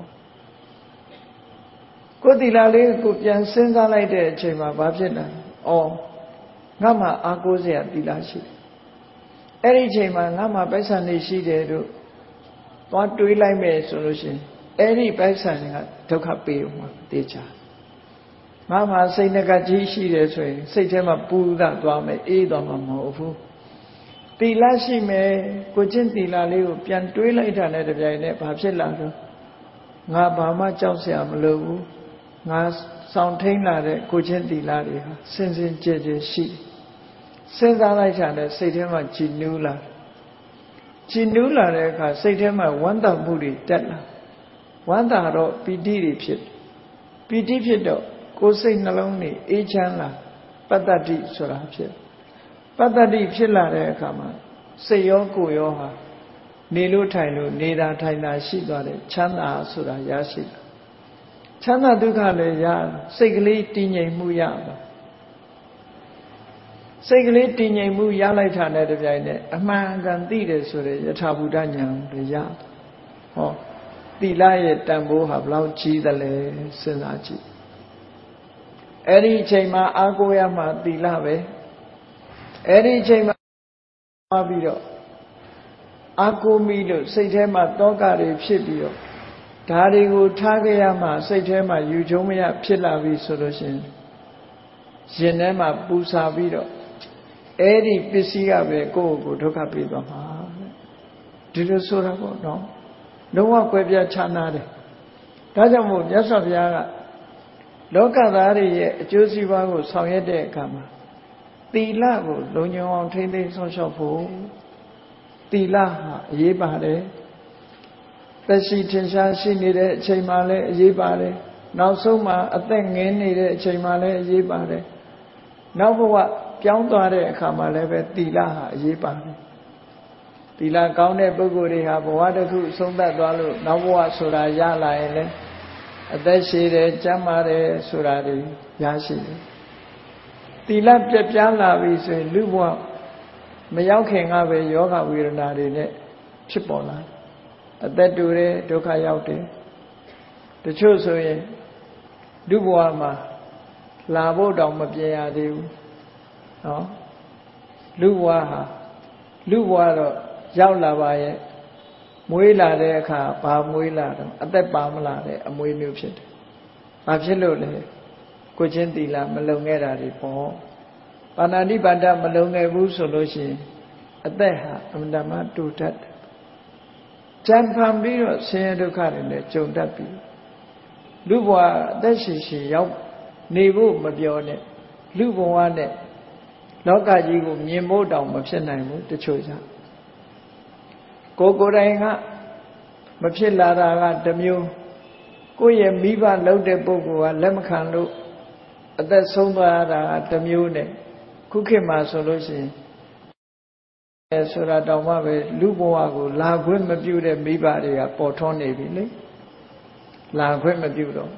ကိုယ်သီလလေးကိုပြန်စဉ်းစားလိုက်တဲ့အချိန်မှာဘာဖြစ်လဲ။အော်ငါမှအာကိုစရာသီလရှိတယ်။အဲ့ဒီအချိန်မှာငါမှပိုက်ဆံနေရှိတယ်တို့သွားတွေးလိုက်မယ်ဆိုလို့ရှိရင်အဲ့ဒီပိုက်ဆံကဒုက္ခပေးဦးမှာသိချာ။ငါမှစိတ်နှကကြီးရှိတယ်ဆိုရင်စိတ်ထဲမှာပူဒသွားမယ်အေးသွားမှာမဟုတ်ဘူး။သီလရှိမယ်ကိုချင်းသီလလေးကိုပြန်တွေးလိုက်တာနဲ့တပြိုင်နက်ဘာဖြစ်လာတော့ငါဘာမှကြောက်စရာမလိုဘူးငါဆောင်ထိန်လာတဲ့ကိုချင်းသီလတွေဟာစင်စင်ကြဲကြဲရှိစဉ်းစားလိုက်တာနဲ့စိတ်ထဲမှာကြည်နူးလာကြည်နူးလာတဲ့အခါစိတ်ထဲမှာဝမ်းသာမှုတွေတက်လာဝမ်းသာတော့ပီတိတွေဖြစ်ပီတိဖြစ်တော့ကိုယ်စိတ်နှလုံးတွေအေးချမ်းလာပတ္တတိဆိုတာဖြစ်ပတ္တတိဖြစ်လာတဲ့အခါမှာစိတ်ရောကိုယ်ရောဟာနေလို့ထိုင်လို့နေတာထိုင်တာရှိသွားတယ်ချမ်းသာဆိုတာရရှိတယ်ချမ်းသာဒုက္ခလည်းရစိတ်ကလေးတည်ငြိမ်မှုရပါစိတ်ကလေးတည်ငြိမ်မှုရလိုက်တာနဲ့တပြိုင်နက်အမှန်ကန်သိတယ်ဆိုတဲ့ယထာဘုဒ္ဓဉာဏ်လည်းရဟောသီလရဲ့တန်ဖိုးဟာဘယ်လောက်ကြီးသလဲစဉ်းစားကြည့်အဲ့ဒီအချိန်မှာအာကိုရမှာသီလပဲအဲ့ဒီအချိန်မှာပြီးတော့အာကိုမိလို့စိတ်ထဲမှာတောကတွေဖြစ်ပြီးတော့ဒါတွေကိုထားကြရမှစိတ်ထဲမှာယူချုံမရဖြစ်လာပြီဆိုလို့ရှိရင်ရင်ထဲမှာပူစာပြီးတော့အဲ့ဒီပစ္စည်းကပဲကိုယ့်ကိုယ်ဒုက္ခပေးသွားမှာဒီလိုဆိုတာပေါ့နော်လုံးဝကွဲပြားခြားနာတယ်ဒါကြောင့်မို့မြတ်စွာဘုရားကလောကသားတွေရဲ့အကျိုးစီးပွားကိုဆောင်ရွက်တဲ့အခါမှာသီလကိုလုံခြုံအောင်ထိန်းသိမ်းဆောင်ရှောက်ဖို့သီလဟာအရေးပါတယ်သက်ရှိထင်ရှားရှိနေတဲ့အချိန်မှလည်းအရေးပါတယ်နောက်ဆုံးမှာအသက်ငယ်နေတဲ့အချိန်မှလည်းအရေးပါတယ်နောက်ဘဝပြောင်းသွားတဲ့အခါမှာလည်းပဲသီလဟာအရေးပါတယ်သီလကောင်းတဲ့ပုဂ္ဂိုလ်တွေဟာဘဝတစ်ခုဆုံးသက်သွားလို့နောက်ဘဝဆိုတာရလာရင်လည်းအသက်ရှည်တယ်ကျန်းမာတယ်ဆိုတာတွေရရှိတယ်သီလပြည့်ပြားလာပြီဆိုရင်လူဘဝမရောက်ခင်ကပဲယောဂဝေဒနာတွေနဲ့ဖြစ်ပေါ်လာအသက်တူတယ်ဒုက္ခရောက်တယ်တချို့ဆိုရင်လူဘဝမှာလာဖို့တောင်မပြေရသေးဘူးနော်လူဘဝဟာလူဘဝတော့ရောက်လာပါရဲ့မွေးလာတဲ့အခါဘာမွေးလာတော့အသက်ပါမလာတဲ့အမွေးမျိုးဖြစ်တယ်ဘာဖြစ်လို့လဲကိုချင်းသီလမလုံခဲ့တာတွေပေါ့ပါဏာတိပါဒမလုံခဲ့ဘူးဆိုလို့ရှိရင်အသက်ဟာအမှန်တမ်းတူတတ်တယ်ကြံဖန်ပြီးတော့ဆင်းရဲဒုက္ခတွေနဲ့ကြုံတတ်ပြီလူဘဝအသက်ရှင်ရှင်ရောက်နေဖို့မပြောနဲ့လူဘဝနဲ့လောကကြီးကိုမြင်ဖို့တောင်မဖြစ်နိုင်ဘူးတချို့ကြောင့်ကိုယ်ကိုယ်တိုင်ကမဖြစ်လာတာကတစ်မျိုးကိုယ့်ရဲ့မိဘလုပ်တဲ့ပုဂ္ဂိုလ်ကလက်မခံလို့အသက်ဆုံးသွားရတာကတစ်မျိုးနဲ့ခုခေတ်မှာဆိုလို့ရှိရင်အဲဆိုတာတောင်မှပဲလူဘဝကိုလာခွင့်မပြုတဲ့မိဘတွေကပေါ်ထွန်းနေပြီလေလာခွင့်မပြုတော့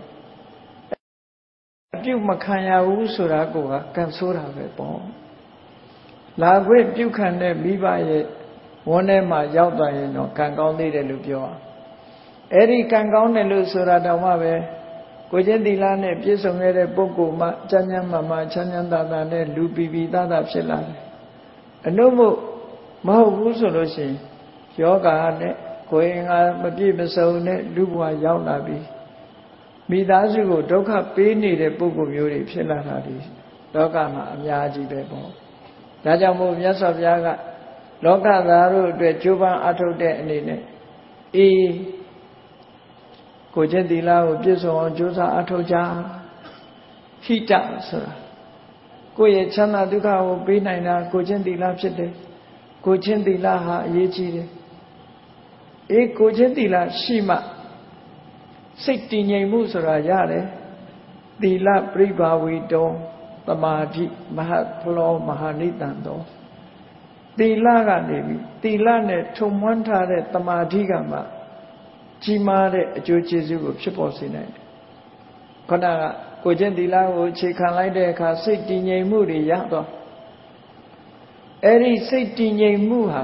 အပြုမခံရဘူးဆိုတာကိုကကံဆိုးတာပဲပေါ့လာခွင့်ပြုခံတဲ့မိဘရဲ့ဝန်းထဲမှာရောက်သွားရင်တော့ကံကောင်းသေးတယ်လို့ပြောအောင်အဲ့ဒီကံကောင်းတယ်လို့ဆိုတာတော့မှပဲကိုချင်းသီလနဲ့ပြည့်စုံခဲ့တဲ့ပုဂ္ဂိုလ်မှကျမ်းကျမ်းမာမာချမ်းချမ်းသာသာနဲ့လူပီပီသားသားဖြစ်လာတယ်အနုမို့မဟုတ်ဘူးဆိုလို့ရှိရင်ယောဂနဲ့ကိုယ်ငါမပြည့်မစုံနဲ့လူဘဝရောက်လာပြီးမိသားစုကိုဒုက္ခပေးနေတဲ့ပုဂ္ဂိုလ်မျိုးတွေဖြစ်လာတာဒီလောကမှာအများကြီးပဲပေါ့ဒါကြောင့်မို့မြတ်စွာဘုရားကလောကသားတို့အတွက်ကြိုးပမ်းအထောက်တဲ့အနေနဲ့အေးကိုချင်းသီလကိုပြည့်စုံအောင်ကြိုးစားအထောက်ကြဟိတဆိုတာကိုယ့်ရဲ့ချမ်းသာဒုက္ခကိုပေးနိုင်တာကိုချင်းသီလဖြစ်တယ်ကိုချင်းသီလဟာအရေးကြီးတယ်အေးကိုချင်းသီလရှိမှစိတ်တည်ငြိမ်မှုဆိုတာရတယ်သီလပြိဘာဝီတောသမာဓိမဟဖလောမဟာနိတံတောသီလကနေပြီးသီလနဲ့ထုံမွမ်းထားတဲ့သမာဓိကမှကြီးမားတဲ့အကျိုးကျေးဇူးကိုဖြစ်ပေါ်စေနိုင်တယ်ခဏကကိုချင်းသီလကိုအခြေခံလိုက်တဲ့အခါစိတ်တည်ငြိမ်မှုတွေရတော့အဲ့ဒီစိတ်တည်ငြိမ်မှုဟာ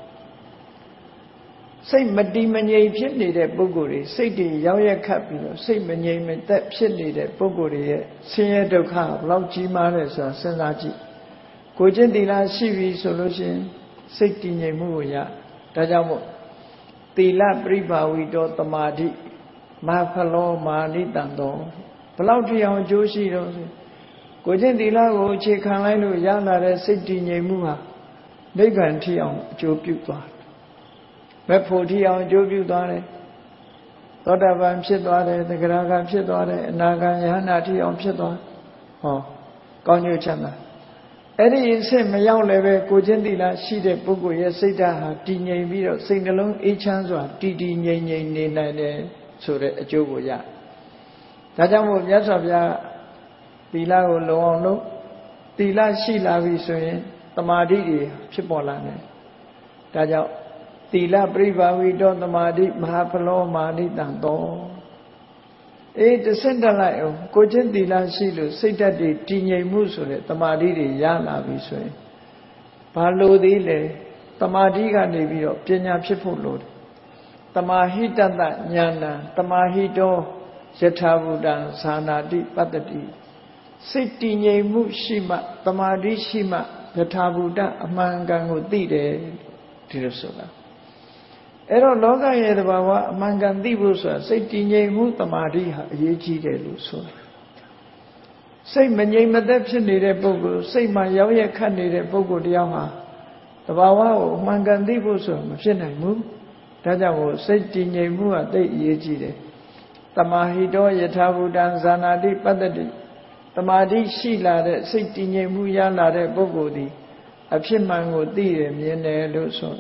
စိတ်မတည်မငြိမ်ဖြစ်နေတဲ့ပုဂ္ဂိုလ်တွေစိတ်တွေရောက်ရက်ခတ်ပြီးတော့စိတ်မငြိမ်မသက်ဖြစ်နေတဲ့ပုဂ္ဂိုလ်တွေရဲ့ဆင်းရဲဒုက္ခဘယ်လောက်ကြီးမားလဲဆိုတာစဉ်းစားကြည့်ကိုချင်းသီလရှိပြီဆိုလို့ရှိရင်စိတ်တည်ငြိမ်မှုကိုရဒါကြောင့်မို့သီလပြိဘာဝီတောသမာဓိမဖလောမာနိတံတောဘယ်လောက်တရားအကျိုးရှိတော့ကိုချင်းသီလကိုအခြေခံလိုက်လို့ရလာတဲ့စိတ်တည်ငြိမ်မှုဟာနိဗ္ဗာန်ထိအောင်အကျိုးပြုသွားတယ်ဘယ်ဖို့ထိအောင်အကျိုးပြုသွားတယ်သောတာပန်ဖြစ်သွားတယ်သဂရဂံဖြစ်သွားတယ်အနာဂံယဟနာထိအောင်ဖြစ်သွားဟောကောင်းကျိုးချမ်းသာအဲ့ဒီအဆင့်မရောက်လည်းပဲကိုချင်းသီလရှိတဲ့ပုဂ္ဂိုလ်ရဲ့စိတ်ဓာတ်ဟာတည်ငြိမ်ပြီးတော့စိတ်နှလုံးအေးချမ်းစွာတည်တည်ငြိမ်ငြိမ်နေနိုင်တယ်ဆိုတဲ့အကျိုးကိုရဒါကြောင့်မို့မြတ်စွာဘုရားသီလကိုလုံအောင်လို့သီလရှိလာပြီဆိုရင်သမာဓိတွေဖြစ်ပေါ်လာတယ်ဒါကြောင့်သီလပြိဘာဝီတောသမာဓိမဟာဖလောမာနိတံတောအေးတစ်ဆင့်တက်လိုက်အောင်ကိုချင်းသီလရှိလို့စိတ်ဓာတ်တွေတည်ငြိမ်မှုဆိုတဲ့သမာဓိတွေရလာပြီဆိုရင်ဘာလို့သေးလဲသမာဓိကနေပြီးတော့ပညာဖြစ်ဖို့လိုတယ်သမာဟိတတဉာဏ်သမာဟိတောယထာဘူတံဇာနာတိပတ္တိစိတ်တည်ငြိမ်မှုရှိမှသမာဓိရှိမှယထာဘူတအမှန်ကန်ကိုသိတယ်ဒီလိုဆိုတာအဲ့တော့လောကရဲ့သဘာဝအမှန်ကန်သိဖို့ဆိုတာစိတ်တည်ငြိမ်မှုသမာဓိဟာအရေးကြီးတယ်လို့ဆိုတာစိတ်မငြိမ်မသက်ဖြစ်နေတဲ့ပုဂ္ဂိုလ်စိတ်မှရောက်ရက်ခတ်နေတဲ့ပုဂ္ဂိုလ်တရားဟာသဘာဝကိုအမှန်ကန်သိဖို့ဆိုတာမဖြစ်နိုင်ဘူးဒါကြောင့်မို့စိတ်တည်ငြိမ်မှုဟာသိအရေးကြီးတယ်သမာဟိတောယထာဘူတံဇာနာတိပတ္တိသမာဓိရှိလာတဲ့စိတ်တည်ငြိမ်မှုရလာတဲ့ပုဂ္ဂိုလ်သည်အဖြစ်မှန်ကိုသိရမြင်တယ်လို့ဆို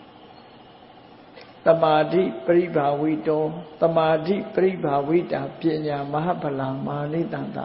သမာဓိပရိဘာဝိတောသမာဓိပရိဘာဝိတာပညာမဟဗလာမာနိတံတာ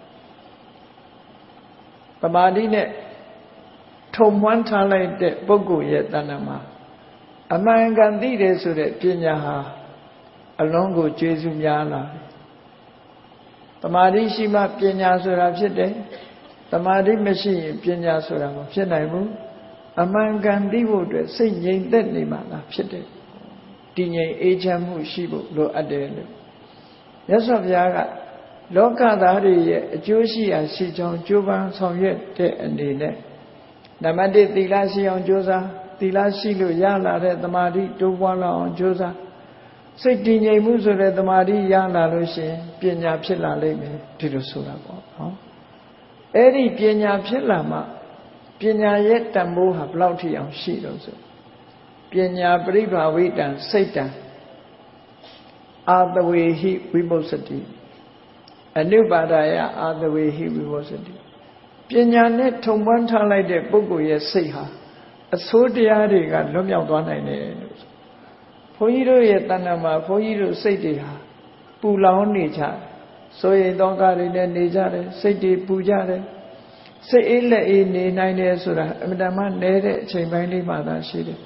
သမာဓိနဲ့ထုံမွမ်းထားလိုက်တဲ့ပုဂ္ဂိုလ်ရဲ့တဏ္ဍာမှာအမှန်ကန်သိတယ်ဆိုတဲ့ပညာဟာအလုံးကိုကျေစုများလာတယ်သမာဓိရှိမှပညာဆိုတာဖြစ်တယ်သမာဓိမရှိရင်ပညာဆိုတာမဖြစ်နိုင်ဘူးအမှန်ကန်သိဖို့အတွက်စိတ်ငြိမ်သက်နေမှသာဖြစ်တယ်တည်ငြိမ်အေးချမ်းမှုရှိဖို့လိုအပ်တယ်လို့မြတ်စွာဘုရားကလောကသားတွေရဲ့အကျိုးရှိရာရှိချောင်းကြိုးပမ်းဆောင်ရွက်တဲ့အနေနဲ့နံပါတ်တစ်သီလရှိအောင်ကြိုးစားသီလရှိလို့ရလာတဲ့သမာဓိတိုးပွားလာအောင်ကြိုးစားစိတ်တည်ငြိမ်မှုဆိုတဲ့သမာဓိရလာလို့ရှိရင်ပညာဖြစ်လာလိမ့်မယ်ဒီလိုဆိုတာပေါ့နော်အဲ့ဒီပညာဖြစ်လာမှပညာရဲ့တန်ဖိုးဟာဘယ်လောက်ထိအောင်ရှိတော့ဆိုပညာပရိဘာဝိတံစိတ်တံအာတဝေဟိဝိမုစ္စတိအနုပါဒယအာတဝေဟိဝိမုစ္စတိပညာနဲ့ထုံပွမ်းထားလိုက်တဲ့ပုဂ္ဂိုလ်ရဲ့စိတ်ဟာအဆိုးတရားတွေကလွတ်မြောက်သွားနိုင်တယ်လို့ဘုန်းကြီးတို့ရဲ့တဏ္ဍာမှာဘုန်းကြီးတို့စိတ်တွေဟာပူလောင်နေကြတယ်ဆိုရင်တောကတွေနဲ့နေကြတယ်စိတ်တွေပူကြတယ်စိတ်အေးလက်အေးနေနိုင်တယ်ဆိုတာအမှန်တမ်းနဲတဲ့အချိန်ပိုင်းလေးမှသာရှိတယ်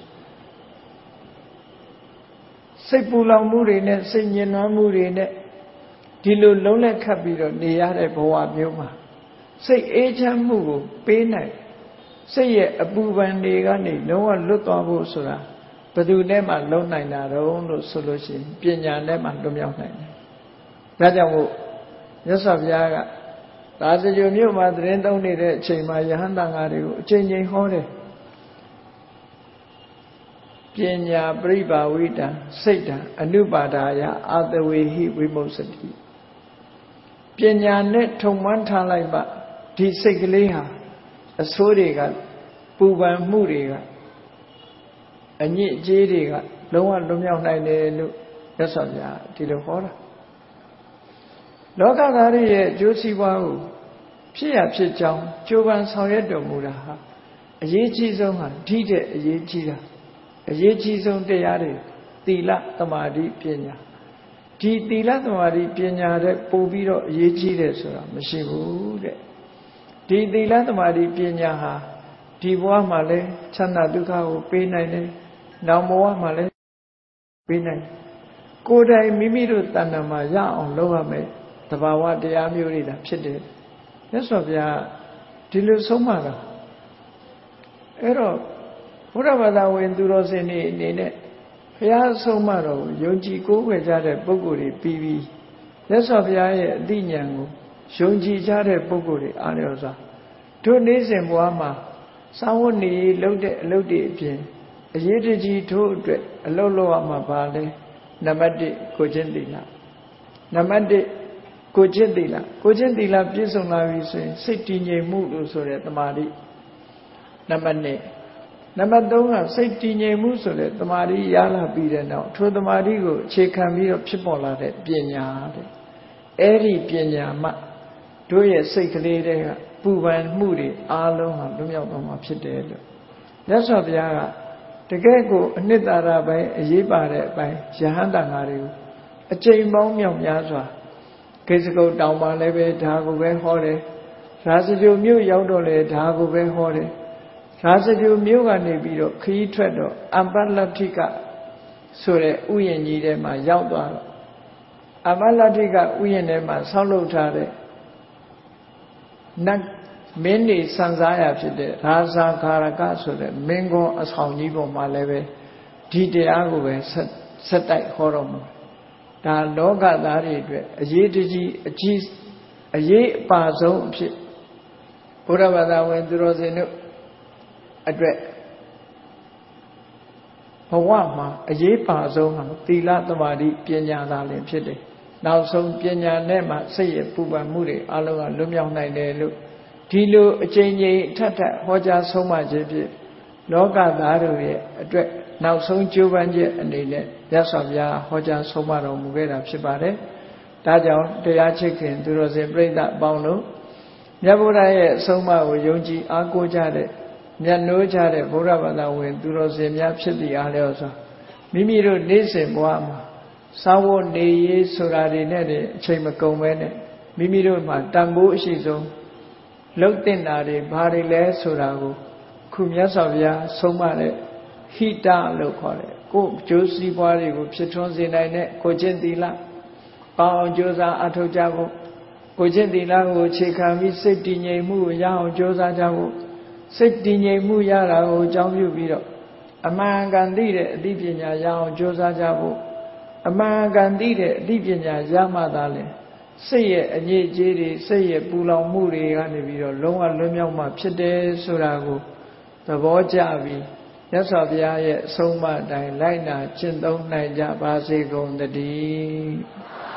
စိတ်ပူလောင်မှုတွေနဲ့စိတ်ညစ်နွမ်းမှုတွေနဲ့ဒီလိုလုံးလက်ခတ်ပြီးတော့နေရတဲ့ဘဝမျိုးမှာစိတ်အေးချမ်းမှုကိုပေးနိုင်စိတ်ရဲ့အပူပန်တွေကနေလုံးဝလွတ်သွားဖို့ဆိုတာဘယ်သူနဲ့မှလုံးနိုင်တာတော့လို့ဆိုလို့ရှိရင်ပညာနဲ့မှလွတ်မြောက်နိုင်တယ်။ဒါကြောင့်မို့မြတ်စွာဘုရားကသာစကြိုမြို့မှာသတင်းသုံးနေတဲ့အချိန်မှာယဟန်တန်ဃာတွေကိုအချိန်ချင်းဟောတယ်ပညာပရိပါဝိတံစိတ်တံအနုပါဒာယအာတဝေဟိဝိမု စတိပညာနဲ့ထုံမှန်းထားလိုက်ပါဒီစိတ်ကလေးဟာအဆိုးတွေကပူပန်မှုတွေကအညစ်အကြေးတွေကလုံးဝလွတ်မြောက်နိုင်တယ်လို့မြတ်စွာဘုရားဒီလိုဟောတာလောကသားတွေရဲ့အကျိုးစီးပွားကိုဖြစ်ရဖြစ်ကြောင်းကြိုးပမ်းဆောင်ရွက်တော်မူတာဟာအရေးကြီးဆုံးဟာဓိတဲ့အရေးကြီးတာအရေးကြီးဆုံးတရားတွေသီလသမာဓိပညာဒီသီလသမာဓိပညာတဲ့ပို့ပြီးတော့အရေးကြီးတယ်ဆိုတာမရှိဘူးတဲ့ဒီသီလသမာဓိပညာဟာဒီဘဝမှာလဲချမ်းသာဒုက္ခကိုပေးနိုင်တယ်နောက်ဘဝမှာလဲပေးနိုင်ကိုယ်တိုင်မိမိတို့တဏ္ဍာမှာရအောင်လုပ်ရမယ်သဘာဝတရားမျိုးတွေဒါဖြစ်တယ်မြတ်စွာဘုရားဒီလိုဆုံးမတာအဲ့တော့ဘုရားဘာသာဝင်သူတော်စင်တွေအနေနဲ့ဘုရားဆုံးမတော်ကိုယုံကြည်ကိုးကွယ်ကြတဲ့ပုဂ္ဂိုလ်တွေပြီးပြီးမြတ်စွာဘုရားရဲ့အသိဉာဏ်ကိုယုံကြည်ကြတဲ့ပုဂ္ဂိုလ်တွေအားလျော်စွာတို့နေ့စဉ်ဘဝမှာစာဝတ်နေလုပ်တဲ့အလုပ်တွေအပြင်အရေးတကြီးတို့အတွက်အလုပ်လုပ်ရမှာပါလဲနံပါတ်တစ်ကိုချင်းသီလနံပါတ်တစ်ကိုချင်းသီလကိုချင်းသီလပြည့်စုံလာပြီဆိုရင်စိတ်တည်ငြိမ်မှုလို့ဆိုတဲ့တမာတိနံပါတ်နှစ်နံပါတ်သုံးကစိတ်တည်ငြိမ်မှုဆိုတဲ့တမာတိရလာပြီးတဲ့နောက်ထိုတမာတိကိုအခြေခံပြီးတော့ဖြစ်ပေါ်လာတဲ့ပညာတဲ့အဲ့ဒီပညာမှတို့ရဲ့စိတ်ကလေးတွေကပူပန်မှုတွေအားလုံးဟာလွတ်မြောက်သွားမှာဖြစ်တယ်လို့မြတ်စွာဘုရားကတကယ်ကိုအနှစ်သာရပိုင်းအရေးပါတဲ့အပိုင်းယဟန်တန်ဃာတွေကိုအကျိန်ပေါင်းမြောက်များစွာကိစ္စကုတ်တောင်ပါလည်းပဲဒါကိုပဲဟောတယ်ရာဇဂိုမြို့ရောက်တော့လေဒါကိုပဲဟောတယ်ရာဇဂိုမြို့ကနေပြီးတော့ခရီးထွက်တော့အမ္ပလတ္ထိကဆိုတဲ့ဥယျာဉ်ကြီးထဲမှာရောက်သွားတော့အမ္ပလတ္ထိကဥယျာဉ်ထဲမှာဆောက်လုပ်ထားတဲ့နတ်မင်းနေစံစားရဖြစ်တဲ့ရာဇာခါရကဆိုတဲ့မင်းကောအဆောင်ကြီးပေါ်မှာလည်းပဲဒီတရားကိုပဲဆက်ဆက်တိုက်ဟောတော်မူဒါလောကသားတွေအတွက်အရေးတကြီးအကြီးအရေးအပါဆုံးအဖြစ်ဘုရားဘာသာဝင်သူတော်စင်တို့အတွက်ဘဝမှာအရေးပါဆုံးဟာသီလသမာဓိပညာသာလင်ဖြစ်တယ်နောက်ဆုံးပညာနဲ့မှစိတ်ရဲ့ပူပန်မှုတွေအလုံးကလွတ်မြောက်နိုင်တယ်လို့ဒီလိုအကျဉ်းချင်းထပ်ထပ်ဟောကြားဆုံးမခြင်းဖြင့်လောကသားတို့ရဲ့အတွက်နောက်ဆုံးကြိုးပမ်းချက်အနေနဲ့မြတ်စွာဘုရားဟောကြားဆုံးမတော်မူခဲ့တာဖြစ်ပါတယ်။ဒါကြောင့်တရားချစ်ခင်သူတော်စင်ပြိဿအပေါင်းတို့မြတ်ဗုဒ္ဓရဲ့အဆုံးအမကိုယုံကြည်အားကိုးကြတဲ့မြတ်နိုးကြတဲ့ဗုဒ္ဓဘာသာဝင်သူတော်စင်များဖြစ်သည့်အားလျော်စွာမိမိတို့နေ့စဉ်ဘဝမှာစာဝတ်နေရေးဆိုတာတွေနဲ့အချိန်မကုန်ပဲနဲ့မိမိတို့မှာတန်ဖိုးအရှိဆုံးလှုပ်တင်တာတွေဘာတွေလဲဆိုတာကိုခုမြတ်စွာဘုရားဆုံးမတဲ့ဟိတလို့ခေါ်တယ်ကိုယ်ကျိုးစည်းပွားတွေကိုဖြစ်ထွန်းစေနိုင်တဲ့ကိုချင်းသီလပေါအောင်ကြိုးစားအထောက်ကြဖို့ကိုချင်းသီလကိုအခြေခံပြီးစိတ်တည်ငြိမ်မှုကိုရအောင်ကြိုးစားကြဖို့စိတ်တည်ငြိမ်မှုရတာကိုအကြောင်းပြုပြီးတော့အမှန်ကန်သိတဲ့အသိပညာရအောင်ကြိုးစားကြဖို့အမှန်ကန်သိတဲ့အသိပညာရမှသာလေစိတ်ရဲ့အငြိအကျေးတွေစိတ်ရဲ့ပူလောင်မှုတွေကနေပြီးတော့လုံးဝလွတ်မြောက်မှဖြစ်တယ်ဆိုတာကိုသဘောကျပြီးမြတ်စွာဘုရားရဲ့အဆုံးအမတိုင်းလိုက်နာကျင့်သုံးနိုင်ကြပါစေကုန်သတည်း